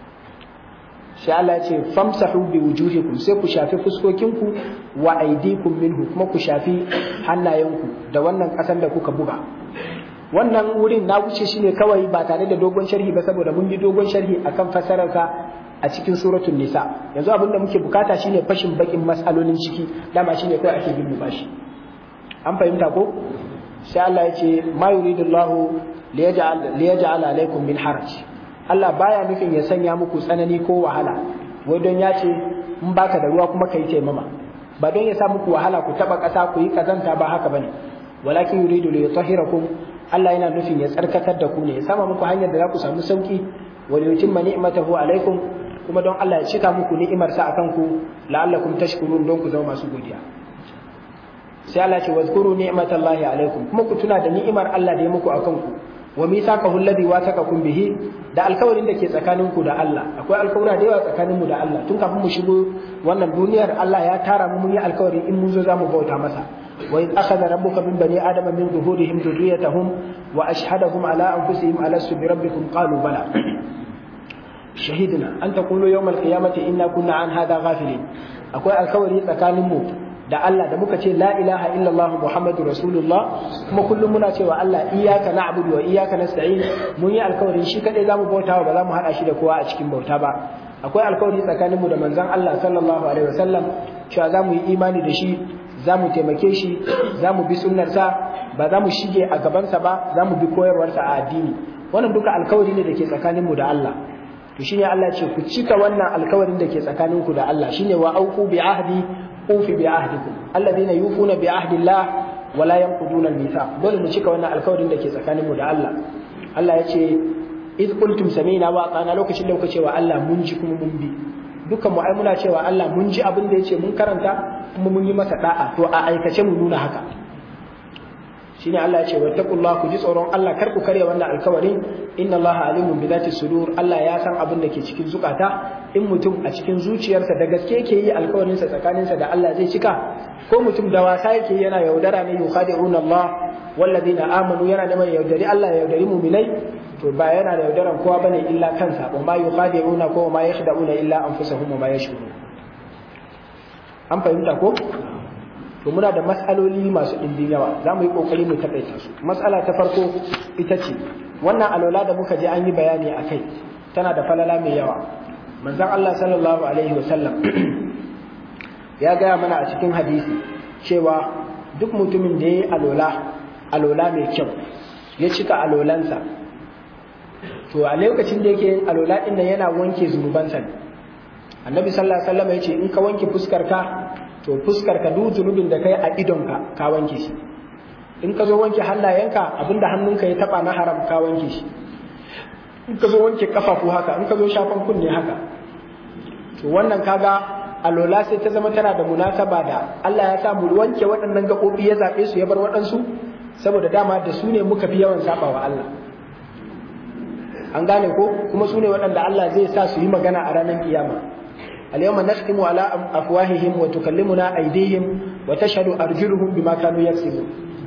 sai Allah ya ce famsahu bi wujuhikum sai ku shafi fuskokinku wa aydikum minhu kuma ku shafi hannayenku da wannan ƙasar da kuka buga wannan wurin na wuce shi ne kawai ba tare da dogon sharhi ba saboda mun bi dogon sharhi akan fasararsa a cikin suratul nisa yanzu abinda muke bukata shine fashin bakin mas'alolin ciki dama shine kai ake bin mu bashi an fahimta ko sai Allah ya ce ma yuridullahu liyaj'al liyaj'al alaykum min haraj Allah baya nufin ya sanya muku tsanani ko wahala wai don ya ce in baka da ruwa kuma kai taimama ba don ya sa muku wahala ku taba kasa ku yi kazanta ba haka bane walakin yuridu li yutahhirakum Allah yana nufin ya tsarkakar da ku ne ya sama muku hanyar da za ku samu sauki wa yutimma ni'matahu alaikum kuma don Allah ya cika muku ni'imar sa akan ku la'allakum tashkurun don ku zama masu godiya sai Allah ce wazkuru ni'matallahi alaikum kuma ku tuna da ni'imar Allah da ya muku akan ku wa mithaqahu alladhi wasaqakum bihi da alkawarin da ke tsakanin ku da Allah akwai alkawura da yawa tsakanin mu da Allah tun kafin mu shigo wannan duniyar Allah ya tara mu mun yi alkawari in mun zo zamu bauta masa وإذ أخذ ربك من بني آدم من ظهورهم ذريتهم وأشهدهم على أنفسهم ألست بربكم قالوا بلى شهدنا أن تقولوا يوم القيامة إنا كنا عن هذا غافلين أقول الكوري تكالمو da Allah da muka ce la ilaha illallah muhammadur rasulullah kuma kullum muna cewa Allah iyyaka na'budu wa iyyaka nasta'in mun yi alkawarin shi kadai zamu bautawa ba za mu hada shi da kowa a cikin bauta ba akwai alkawari tsakaninmu da manzon Allah sallallahu alaihi wasallam cewa zamu yi imani da shi za mu taimake shi za mu bi sunnarsa ba za mu shige a gabansa ba za mu bi koyarwarsa a addini wannan duka alkawari ne da ke tsakaninmu da Allah to shine Allah ce ku cika wannan alkawarin da ke tsakaninku da Allah shine wa auqu bi ahdi ufi bi ahdikum alladhina yufuna bi ahdi Allah wa la yanquduna al-mithaq dole mu cika wannan alkawarin da ke tsakaninmu da Allah Allah ya ce iz qultum sami'na wa ata'na lokacin da kuka ce wa Allah mun ji kuma mun bi dukkan mu ai muna cewa Allah mun ji abin da yace mun karanta kuma mun yi masa da'a to a aikace mu nuna haka shine Allah ya ce wattaqullaha ku ji tsoron Allah kar ku karya wannan alkawarin inna Allaha alimun bi dhati sudur Allah ya san abin da ke cikin zukata in mutum a cikin zuciyarsa da gaske yake yi alkawarin sa tsakanin sa da Allah zai cika ko mutum da wasa yake yana yaudara ne yukhadi'una Allah walladina amanu yana neman yaudari Allah ya yaudari mu'minai to ba yana da yaudaran kowa bane illa kansa wa ma yukhadi'una ko ma yakhda'una illa anfusahum wa ma yashkurun an fahimta ko to muna da mas'aloli masu ɗimbin yawa za mu yi ƙoƙari mu taƙaita su mas'ala ta farko ita ce wannan alola da muka je an yi bayani a kai tana da falala mai yawa manzon Allah sallallahu alaihi wa sallam ya gaya mana a cikin hadisi cewa duk mutumin da ya yi alola alola mai kyau ya cika alolansa to a lokacin da yake yin alola din nan yana wanke zunubansa ne. Annabi sallallahu alaihi wasallam ya ce in ka wanke fuskar ka to fuskar ka duk zunubin da kai a idon ka ka wanke shi. In ka zo wanke hannayenka abinda hannunka ya taba na haram ka wanke shi. In ka zo wanke kafafu haka, in ka zo shafan kunne haka. To wannan kaga alola sai ta zama tana da munasaba da Allah ya sa mu wanke waɗannan gaɓoɓi ya zaɓe su ya bar waɗansu saboda dama da su ne muka fi yawan saɓawa Allah. An gane ko kuma su ne waɗanda Allah zai sa su yi magana a ranar kiyama. Al-yawma nakhtimu ala afwahihim wa tukallimuna aydihim wa tashhadu arjuluhum bima kanu yaksibun.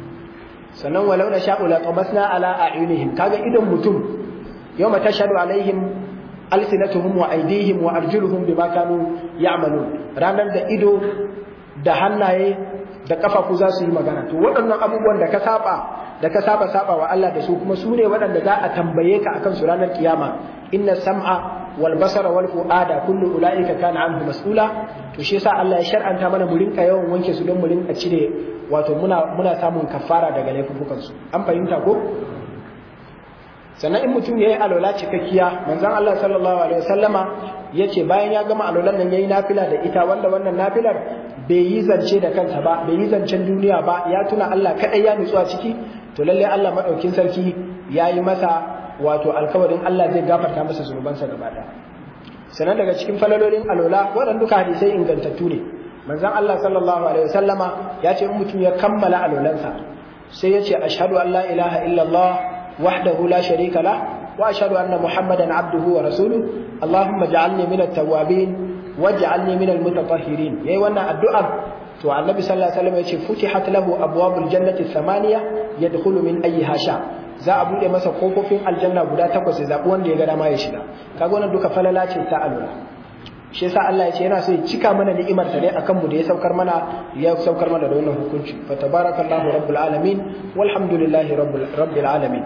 Sannan walau na sha'u la tamasna ala a'yunihim, kaga idan mutum yawma tashhadu alaihim alsinatuhum wa aydihim wa arjuluhum bima kanu ya'malun, ranar da ido da hannaye da kafafu za su yi magana. To waɗannan abubuwan da ka saba da ka saba saba wa Allah da su kuma su ne waɗanda za a tambaye ka akan su ranar kiyama. Inna sam'a wal basara wal fu'ada kullu ulaika kana anhu mas'ula. To shi yasa Allah ya shar'anta mana mu rinka yawan wanke su don mu rinka cire wato muna muna samun kafara daga laifukan su. An fahimta ko? Sannan in mutum yayi alola cikakkiya, manzon Allah sallallahu alaihi wasallama yace bayan ya gama alolan nan yayi nafila da ita, wanda wannan nafilar bai yi zance da kansa ba, bai yi zancen duniya ba, ya tuna Allah kadai ya nutsu a ciki, to lalle Allah madaukin sarki yayi masa wato alkawarin Allah zai gafarta masa zunubansa gaba ɗaya. Sannan daga cikin falalolin alola waɗanda duka hadisai ingantattu ne. Manzon Allah sallallahu alaihi wasallama ya ce in mutum ya kammala alolansa sai ya ce ashhadu an la ilaha illallah wahdahu la sharika lah wa ashhadu anna muhammadan abduhu wa rasuluhu allahumma ja'alni minat tawwabin waj'alni minal mutatahhirin. Yayi wannan addu'a to annabi sallallahu alaihi wasallam ya ce futihat lahu abwabul jannati thamaniya yadkhulu min ayyiha sha. Za a bude masa kofofin aljanna guda takwas ya zabi wanda ya ga dama ya shiga. Kaga wannan duka falala ce ta Allah. Shi yasa Allah ya ce yana so ya cika mana ni'imar sa ne akan mu da ya saukar mana ya saukar mana da wannan hukunci. Fa tabarakallahu rabbul alamin walhamdulillahi rabbil rabbil alamin.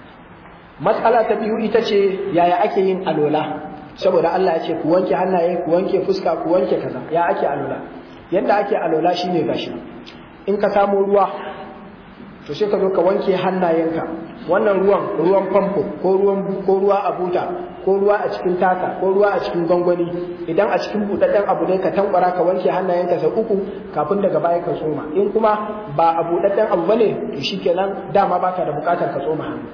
Matsala ta biyu ita ce yaya ake yin alola. Saboda Allah ya ce ku wanke hannaye, ku wanke fuska, ku wanke kaza. Ya ake alola. Yanda ake alola shine gashi. In ka samu ruwa to sai ka zo ka wanke hannayenka. Wannan ruwan ruwan famfo ko ruwan ko ruwa a buta ko ruwa a cikin tasa ko ruwa a cikin gwangwani, idan a cikin budadden abu ne ka tankwara ka wanke hannayenka sau uku kafin daga baya ka tsoma. In kuma ba a budadden abu bane to shikenan dama baka da bukatar ka tsoma hannu.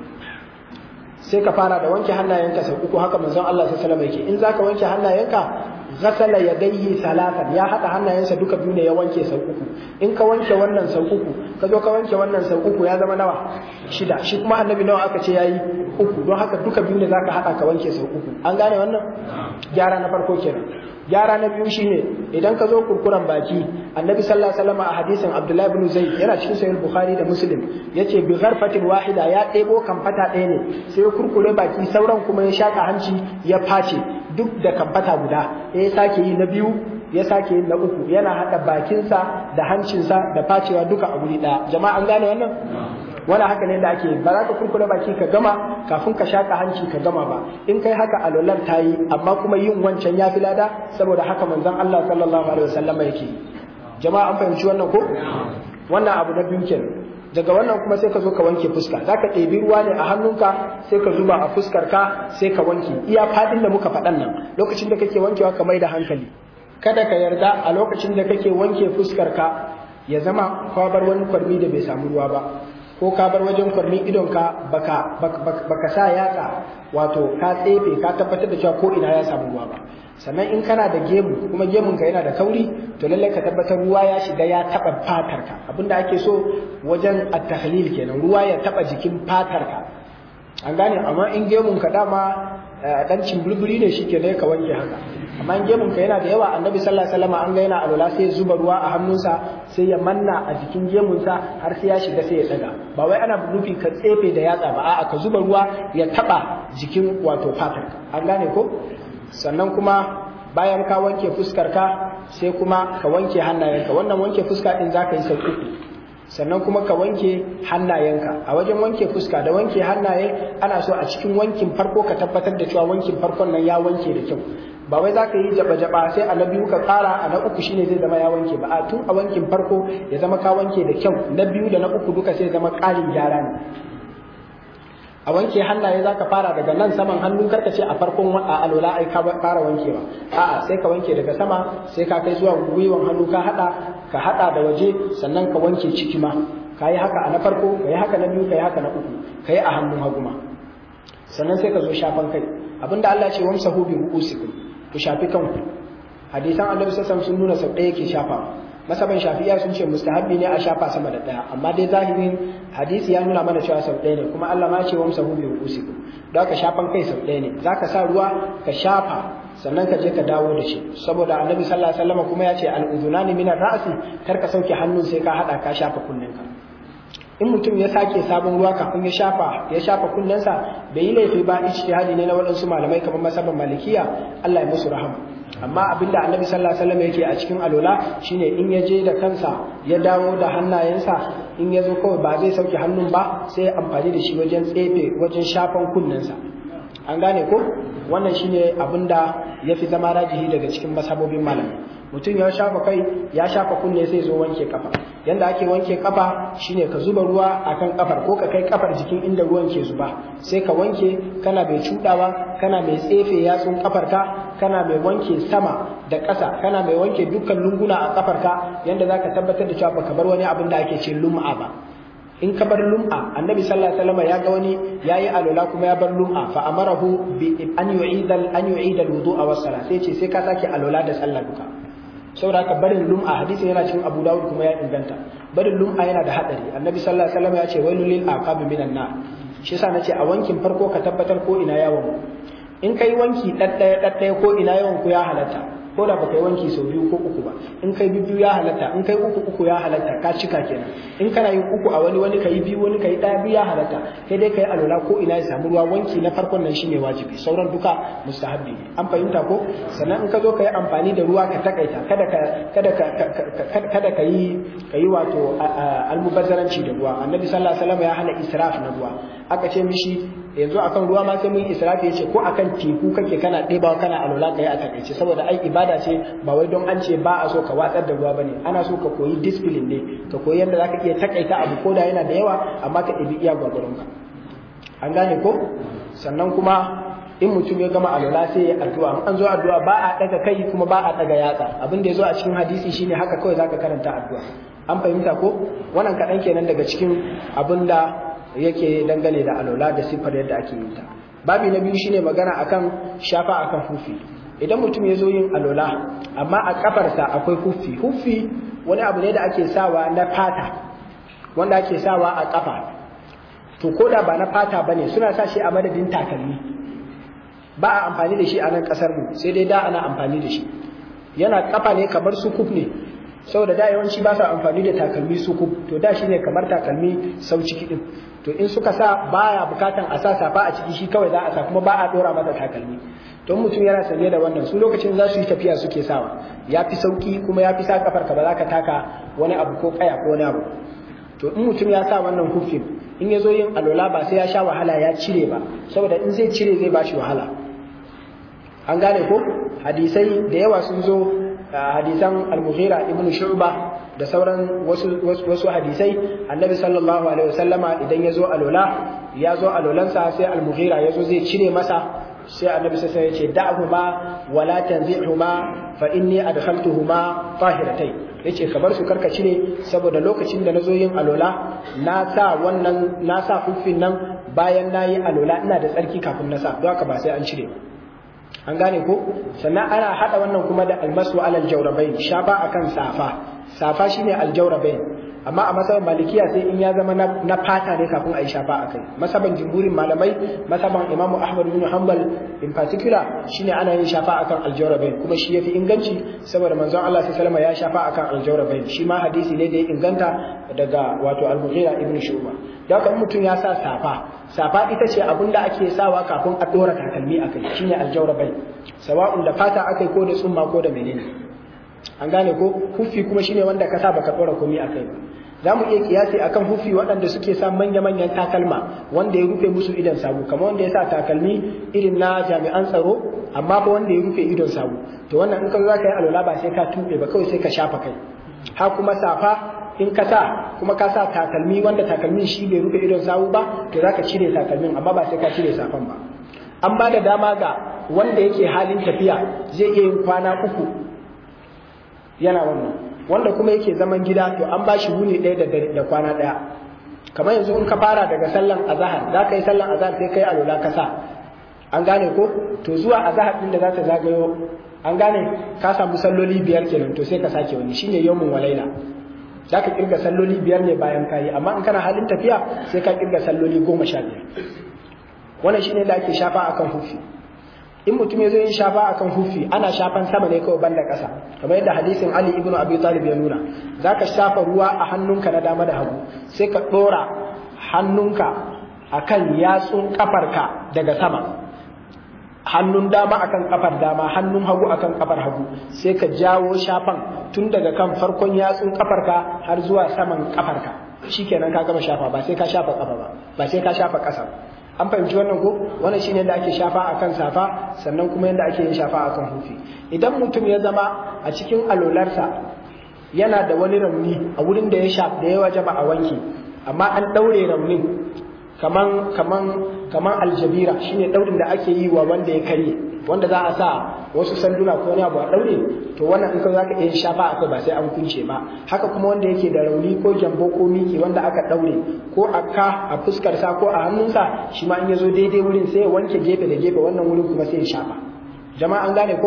Sai ka fara da wanke hannayenka sau uku, haka manzon Allah sallallahu alaihi wasallam yake. In zaka wanke hannayenka ghasala yadayhi salatan, ya hada hannayensa duka biyu ne ya wanke sau uku. In ka wanke wannan sau uku ka zo ka wanke wannan sau uku ya zama nawa? Shida. Shi kuma annabi nawa aka ce yayi uku, don haka duka biyu ne zaka hada ka wanke sau uku. An gane wannan? Gyara na farko kenan. Gyara na biyu shine idan ka zo kurkuran baki, annabi sallallahu alaihi wasallam a hadisin Abdullah ibn Zaid yana cikin sahih Bukhari da Muslim yace bi gharfatin wahida, ya ɗebo kamfata ɗaya ne sai ya kurkure baki, sauran kuma ya shaka hanci ya face duk da kamfata guda. Ya sake yi na biyu, ya sake yi na uku, yana hada bakinsa da hancinsa da facewa duka a guri ɗaya. Jama'a an gane wannan? Wani haka ne da ake, ba za ka kurkure baki ka gama kafin ka shaka hanci ka gama ba. In kai haka alolar ta yi, amma kuma yin wancan ya fi lada, saboda haka manzon Allah sallallahu alaihi wasallam yake. Jama'a an fahimci wannan ko? Wannan abu na biyu kenan. Daga wannan kuma sai ka zo ka wanke fuska. Za ka ɗebi ruwa ne a hannunka sai ka zuba a fuskarka sai ka wanke. Iya faɗin da muka faɗan nan, lokacin da kake wankewa ka mai da hankali. Kada ka yarda a lokacin da kake wanke fuskarka ya zama ka bar wani kwarmi da bai samu ruwa ba, ko ka bar wajen kwarmin idonka baka baka sa yatsa wato ka tsefe ka tabbatar da cewa ko ina ya samu ruwa ba. Sannan in kana da gemu kuma gemunka yana da kauri, to lallai ka tabbatar ruwa ya shiga ya taba fatarka. Abinda ake so wajen at-tahlil kenan, ruwa ya taba jikin fatarka. An gane? Amma in gemunka dama dan cimbulbuli ne shikenan ka wanke haka. Amma in gemunka yana da yawa, annabi sallallahu alaihi wasallam an ga yana alwala sai ya zuba ruwa a hannunsa sai ya manna a jikin gemunsa har sai ya shiga sai ya daga. Ba wai ana nufi ka tsefe da yatsa ba, a'a ka zuba ruwa ya taba jikin wato fatarka. An gane ko? Sannan kuma bayan ka wanke fuskarka sai kuma ka wanke hannayenka. Wannan wanke fuska din zaka yi sau uku. Sannan kuma ka wanke hannayenka. A wajen wanke fuska da wanke hannaye ana so a cikin wankin farko ka tabbatar da cewa wankin farkon nan ya wanke da kyau. Ba wai zaka yi jaba-jaba sai a na biyu ka tsara, a na uku shine zai zama ya wanke ba. A tun a wankin farko ya zama ka wanke da kyau. Na biyu da na uku duka sai zama ƙarin gyara ne. a wanke hannaye zaka fara daga nan saman hannu karka ce a farkon alola ai ka fara wankewa a'a sai ka wanke daga sama sai ka kai zuwa gwiwan hannu ka hada ka hada da waje sannan ka wanke ciki ma kai haka a na farko kai haka na biyu kai haka na uku kai a hannun hagu ma sannan sai ka zo shafan kai abinda Allah ya ce wamsahu bi ru'usikum ku shafi kanku hadisan Annabi sallallahu alaihi wasallam sun nuna sau ɗaya yake shafa masaban shafi'iyya sun ce mustahabbi ne a shafa sama da daya amma dai zahirin hadisi ya nuna mana cewa sau ɗaya ne kuma Allah ma ce wamsahu bi ru'usikum don ka shafan kai sau ɗaya ne zaka sa ruwa ka shafa sannan ka je ka dawo da shi saboda Annabi sallallahu alaihi wasallam kuma ya ce al-udhunani min ar-ra'si kar ka sauke hannun sai ka hada ka shafa kunninka in mutum ya sake sabon ruwa kafin ya shafa ya shafa kunnensa bai yi laifi ba ijtihadi ne na waɗansu malamai kamar masaban malikiya Allah ya musu rahama amma abinda Annabi sallallahu alaihi wasallam yake a cikin alola shine in ya je da kansa ya dawo da hannayensa in ya zo kawai ba zai sauke hannun ba sai amfani da shi wajen tsefe wajen shafan kunnensa an gane ko wannan shine abinda yafi zama rajihi daga cikin masabobin malamai mutum ya shafa kai ya shafa kunne sai zo wanke kafa yanda ake wanke kafa shine ka zuba ruwa akan kafar ko ka kai kafar jikin inda ruwan ke zuba sai ka wanke kana mai cudawa kana mai tsefe yatsun kafarka kana mai wanke sama da ƙasa kana mai wanke dukkan lunguna a kafarka yanda zaka tabbatar da cewa baka bar wani abin da ake ce lum'a ba in ka bar lum'a annabi sallallahu alaihi wasallam ya ga wani yayi alola kuma ya bar lum'a fa amarahu bi an yu'ida an yu'ida al-wudu'a was-salat sai ce sai ka sake alola da sallah duka saboda haka barin lum'a hadisin yana cikin Abu Dawud kuma ya inganta barin lum'a yana da hadari annabi sallallahu alaihi wasallam ya ce wailul lil aqabi minan nar shi yasa nace a wankin farko ka tabbatar ko ina yawon in kai wanki daddaya daddaya ko ina yawan ku ya halatta ko da baka yi wanki sau biyu ko uku ba in kai biyu ya halatta in kai uku uku ya halatta ka cika kenan in kana yin uku a wani wani kai biyu wani kai daya biyu ya halatta sai dai kai alola ko ina ya samu ruwa wanki na farkon nan shine wajibi sauran duka mustahabbi ne an fahimta ko sannan in ka zo ka yi amfani da ruwa ka takaita kada ka kada ka kada ka yi ka yi wato almubazzaranci da ruwa annabi sallallahu alaihi wasallam ya hana israf na ruwa aka ce mishi yanzu akan ruwa ma sai mun israfi yace ko akan teku kake kana ɗebawa kana alola kai a takaice saboda ai ibada ce ba wai don an ce ba a so ka watsar da ruwa bane ana so ka koyi discipline ne ka koyi yadda zaka iya takaita abu ko da yana da yawa amma ka ɗebi iya gwagwaron ka an gane ko sannan kuma in mutum ya gama alola sai ya addu'a an zo addu'a ba a daga kai kuma ba a daga yatsa abin da ya zo a cikin hadisi shine haka kawai zaka karanta addu'a an fahimta ko wannan kaɗan kenan daga cikin abin da yake dangane da alola da siffar yadda ake yin ta babi na biyu shine magana akan shafa akan hufi idan mutum ya zo yin alola amma a kafarsa akwai hufi hufi wani abu ne da ake sawa na fata wanda ake sawa a kafa to koda ba na fata bane suna sa shi a madadin takalmi ba a amfani da shi a nan kasar mu sai dai da ana amfani da shi yana kafa ne kamar sukuf ne saboda da yawanci ba su amfani da takalmi sukuf to da shi ne kamar takalmi sau ciki din to in suka sa baya bukatan a sa safa a ciki shi kawai za a sa kuma ba a dora masa takalmi don mutum yana sanye da wannan su lokacin za su yi tafiya suke sawa ya fi sauki kuma ya fi sa kafar ka ba za ka taka wani abu ko kaya ko wani abu to in mutum ya sa wannan hufin in ya zo yin alola ba sai ya sha wahala ya cire ba saboda in zai cire zai ba shi wahala an gane ko hadisai da yawa sun zo hadisan al-Mughira ibn Shu'ba da sauran wasu wasu hadisai annabi sallallahu alaihi wasallama idan ya zo alola ya zo alolansa sai al-Mughira ya zo zai cire masa sai annabi sai ya ce da'huma wala tanzihuma fa inni adkhaltuhuma tahiratai yace ka bar su karka cire saboda lokacin da nazo yin alola na sa wannan na sa hufin nan bayan nayi alola ina da tsarki kafin na sa don haka ba sai an cire ba an gane ko sannan ana hada wannan kuma da almasu alal jawrabain shafa akan safa safa shine aljawrabain amma a masaban malikiya sai in ya zama na fata ne kafin a yi shafa akai masaban jumhurin malamai masaban imamu ahmad bin hanbal in particular shine ana yin shafa akan aljawrabain kuma shi yafi inganci saboda manzon Allah sallallahu alaihi wasallam ya shafa akan aljawrabain shi ma hadisi ne da ya inganta daga wato al-Mughira ibn Shu'ba da haka mutum ya sa safa safa ita ce abinda ake sawa kafin a dora takalmi akai shine aljawrabain sawa'un da fata akai ko da tsumma ko da menene an gane ko hufi kuma shine wanda ka sa baka dora komai akai ba zamu iya kiyasi akan hufi waɗanda suke sa manya-manyan takalma wanda ya rufe musu idon sawu kamar wanda ya sa takalmi irin na jami'an tsaro amma ba wanda ya rufe idon sawu to wannan in ka zo zaka yi alwala ba sai ka tube ba kawai sai ka shafa kai ha kuma safa in ka sa kuma ka sa takalmi wanda takalmin shi bai rufe idon sawu ba to zaka cire takalmin amma ba sai ka cire safan ba. An ba da dama ga wanda yake halin tafiya zai iya yin kwana uku yana wannan, wanda kuma yake zaman gida to an ba shi wuni ɗaya da kwana ɗaya. Kamar yanzu in ka fara daga sallan azahar za ka yi sallan azahar sai kai alola ka sa, an gane ko, to zuwa azahar ɗin da za ta zagayo, an gane ka samu salloli biyar kenan, to sai ka sake wani shine yawmun walaila. Za ka kirga salloli biyar ne bayan kayi, amma in kana halin tafiya sai ka kirga salloli goma sha biyar. Wannan shine da ake shafa akan hufi. In mutum ya zo yin shafa akan hufi ana shafan sama ne kawai banda ƙasa, kamar yadda hadisin Ali ibn Abi Talib ya nuna. Zaka shafa ruwa a hannunka na dama da hagu, sai ka ɗora hannunka akan yatsun kafarka daga sama, hannun dama akan kafar dama, hannun hagu akan kafar hagu, sai ka jawo shafan tun daga kan farkon yatsun kafarka har zuwa saman kafarka. Shikenan ka gama shafa, ba sai ka shafa kafa ba, ba sai ka shafa ƙasa. An fahimci wannan ko? Wannan shine yadda ake shafa akan safa, sannan kuma yadda ake yin shafa akan hufi. Idan mutum ya zama a cikin alolarsa yana da wani rauni a wurin da ya shafa da ya wajaba a wanke, amma an daure raunin kaman kaman kaman aljabira, shine daurin da ake yi wa wanda ya karye, wanda za a sa wasu sanduna ko wani abu a daure, to wannan in ka zaka iya shafa akai ba sai an kunce ba. Haka kuma wanda yake da rauni ko jambo ko miki wanda aka daure ko a ka a fuskar sa ko a hannunsa, shi ma in yazo daidai wurin sai ya wanke gefe da gefe, wannan wurin kuma sai ya shafa. Jama'a an gane ko?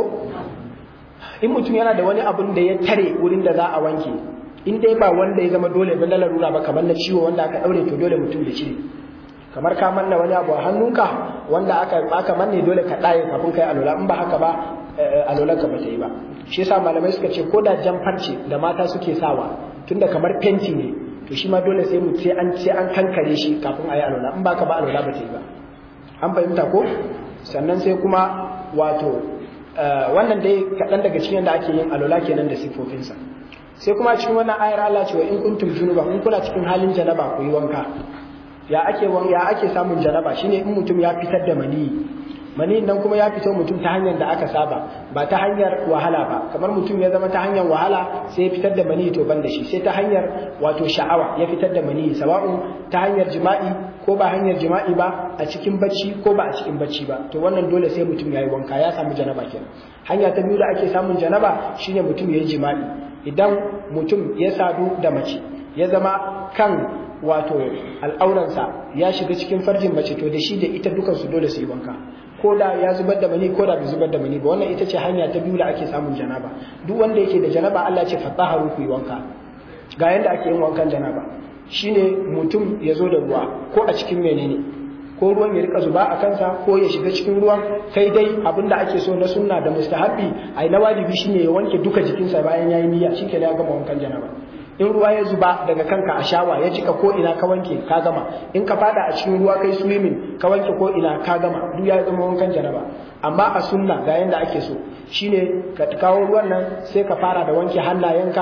In mutum yana da wani abun da ya tare wurin da za a wanke, in dai ba wanda ya zama dole ba lalura ba kamar na ciwo wanda aka daure, to dole mutum ya cire. Kamar ka manna wani abu a hannunka wanda aka aka manne, dole ka daye kafin kai alola, in ba haka ba alolar ka bata yi ba. Shi yasa malamai suka ce ko da jan farce da mata suke sawa, tunda kamar fenti ne, to shi ma dole sai mu sai an sai an kankare shi kafin ayi alola, in ba ka ba alola bata yi ba. An fahimta ko? Sannan sai kuma wato wannan dai kaɗan daga cikin da ake yin alola kenan da sifofinsa. Sai kuma cikin wannan ayar Allah cewa in kuntum junuba, in kuna cikin halin janaba ku yi wanka. Ya ake ya ake samun janaba shine in mutum ya fitar da mani, mani nan kuma ya fito mutum ta hanyar da aka saba, ba ta hanyar wahala ba. Kamar mutum ya zama ta hanyar wahala sai ya fitar da mani, to ban da shi, sai ta hanyar wato sha'awa ya fitar da mani, sawa'un ta hanyar jima'i ko ba hanyar jima'i ba, a cikin bacci ko ba a cikin bacci ba, to wannan dole sai mutum yayi wanka, ya samu janaba kenan. Hanya ta biyu da ake samun janaba shine mutum yayi jima'i. Idan mutum ya sadu da mace ya zama kan wato al'auransa ya shiga cikin farjin mace, to da shi da ita dukansu dole su yi wanka, ko da ya zubar da mani ko da bai zubar da mani ba. Wannan ita ce hanya ta biyu da ake samun janaba. Duk wanda yake da janaba Allah ya ce fatahharu ku yi wanka. Ga yanda ake yin wankan janaba shine mutum ya zo da ruwa ko a cikin menene, ko ruwan ya rika zuba a kansa ko ya shiga cikin ruwan, kai dai abinda ake so na sunna da mustahabbi ai na wajibi shine ya wanke duka jikinsa bayan yayi niyya, shikenan ya gama wankan janaba. In ruwa ya zuba daga kanka a shawa ya jika ko ina ka wanke ka gama, in ka fada a cikin ruwa kai swimming ka wanke ko ina ka gama, duk ya zama wankan janaba. Amma a sunna ga yanda ake so shine ka kawo ruwan nan sai ka fara da wanke hannayenka,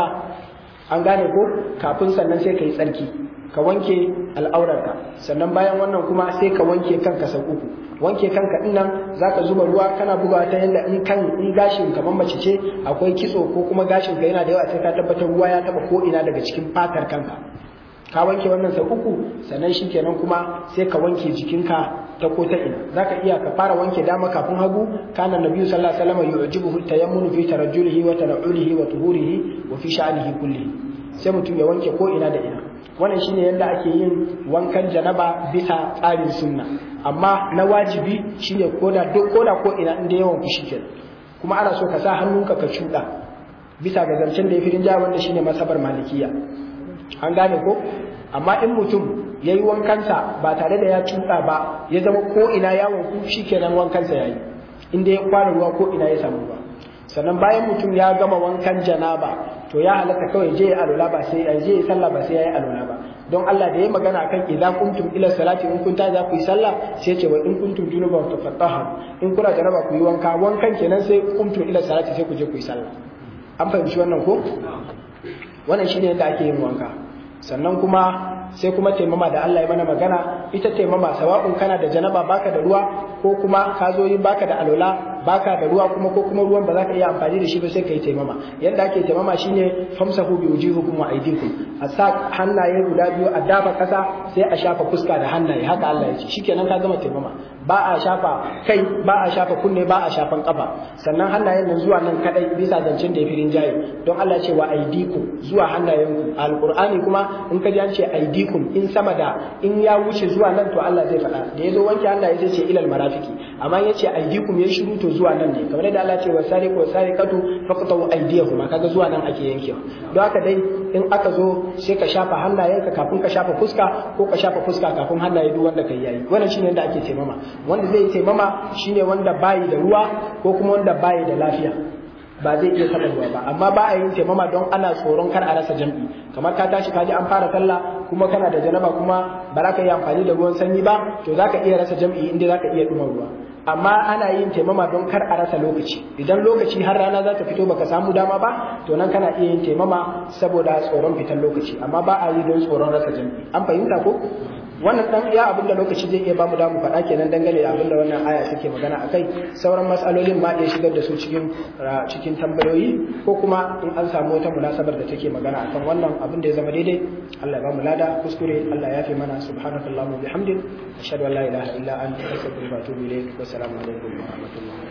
an gane ko, kafin sannan sai ka yi tsarki ka wanke al'aurarka, sannan bayan wannan kuma sai ka wanke kanka sau uku. Wanke kanka din nan zaka zuba ruwa kana bugawa ta yanda in kan in gashin kamar mace ce akwai kitso ko kuma gashin ka yana da yawa sai ka tabbatar ruwa ya taba ko ina daga cikin fatar kanka. Ka wanke wannan sau uku, sannan shikenan kuma sai ka wanke jikinka ta ko ta ina. Zaka iya ka fara wanke dama kafin hagu. Kana Nabi sallallahu alaihi wasallam yu'jibuhu tayammunu fi tarajjulihi wa tana'ulihi wa tuhurihi wa fi sha'nihi kullihi. Sai mutum ya wanke ko ina da ina. Wannan shine yadda ake yin wankan janaba bisa tsarin sunna. Amma na wajibi shine koda duk koda ko ina inda yawan ku shikenan. Kuma ana so ka sa hannunka ka cuda bisa ga zancen da yafi rinja wanda shine masabar malikiya. An gane ko? Amma in mutum yayi wankansa ba tare da ya cuda ba, ya zama ko ina yawon ku shikenan wankansa yayi. Inda ya kwana ruwa ko ina ya samu ba. Sannan bayan mutum ya gama wankan janaba, to ya halatta kawai je ya alula ba sai ya je ya sallah ba sai ya yi alula ba. Don Allah da ya magana akan idza kuntum ila salati, in kun ta za ku yi sallah, sai ce wa in kuntum junuban tafattahu, in kuna janaba ku yi wanka. Wankan kenan sai kuntum ila salati sai ku je ku yi sallah. An fahimci wannan ko? Wannan shine yadda ake yin wanka. Sannan kuma sai kuma taimama da Allah ya mana magana, ita taimama sawa'un kana da janaba baka da ruwa ko kuma ka zo yin baka da alola, baka da ruwa kuma ko kuma ruwan ba za ka iya amfani da shi ba sai ka yi taimama yadda ake taimama shine famsahu bi wujuhikum wa aydikum a sa hannaye guda biyu a dafa kasa sai a shafa fuska da hannaye haka Allah ya ce shikenan ka gama taimama ba a shafa kai ba a shafa kunne ba a shafan kafa sannan hannayen nan zuwa nan kadai bisa zancen da ya firin jaye don Allah ce wa aydikum zuwa hannayenku alqur'ani kuma in ka ji an ce aydikum in sama da in ya wuce zuwa nan to Allah zai faɗa da yazo wanke hannaye sai ce ilal marafiki amma yace aydikum ya shiru to zuwa nan ne kamar da Allah ce wasariqu wasariqatu faqtu aydiyahum kaga zuwa nan ake yankewa don haka dai in aka zo sai ka shafa hannayenka kafin ka shafa fuska ko ka shafa fuska kafin hannaye duk wanda kai yayi wannan shine yadda ake taimama wanda zai taimama shine wanda bayi da ruwa ko kuma wanda bayi da lafiya ba zai iya taɓa ruwa ba amma ba a yin taimama don ana tsoron kar a rasa jam'i kamar ka tashi ka ji an fara sallah kuma kana da janaba kuma ba za ka yi amfani da ruwan sanyi ba to za ka iya rasa jam'i inda za ka iya ɗuma ruwa amma ana yin taimama don kar a rasa lokaci idan lokaci har rana za ta fito baka samu dama ba to nan kana iya yin taimama saboda tsoron fitan lokaci amma ba a yi don tsoron rasa jam'i an fahimta ko wannan dan iya abin da lokaci zai iya bamu damu faɗa kenan dangane da abin da wannan aya take magana akai sauran mas'alolin ma iya shigar da su cikin cikin tambayoyi ko kuma in an samu wata munasabar da take magana akan wannan abin da ya zama daidai Allah ya bamu lada kuskure Allah ya fi mana subhanakallahumma bihamdik ashhadu an la ilaha illa anta astaghfiruka wa atubu ilayk wa assalamu alaikum wa rahmatullahi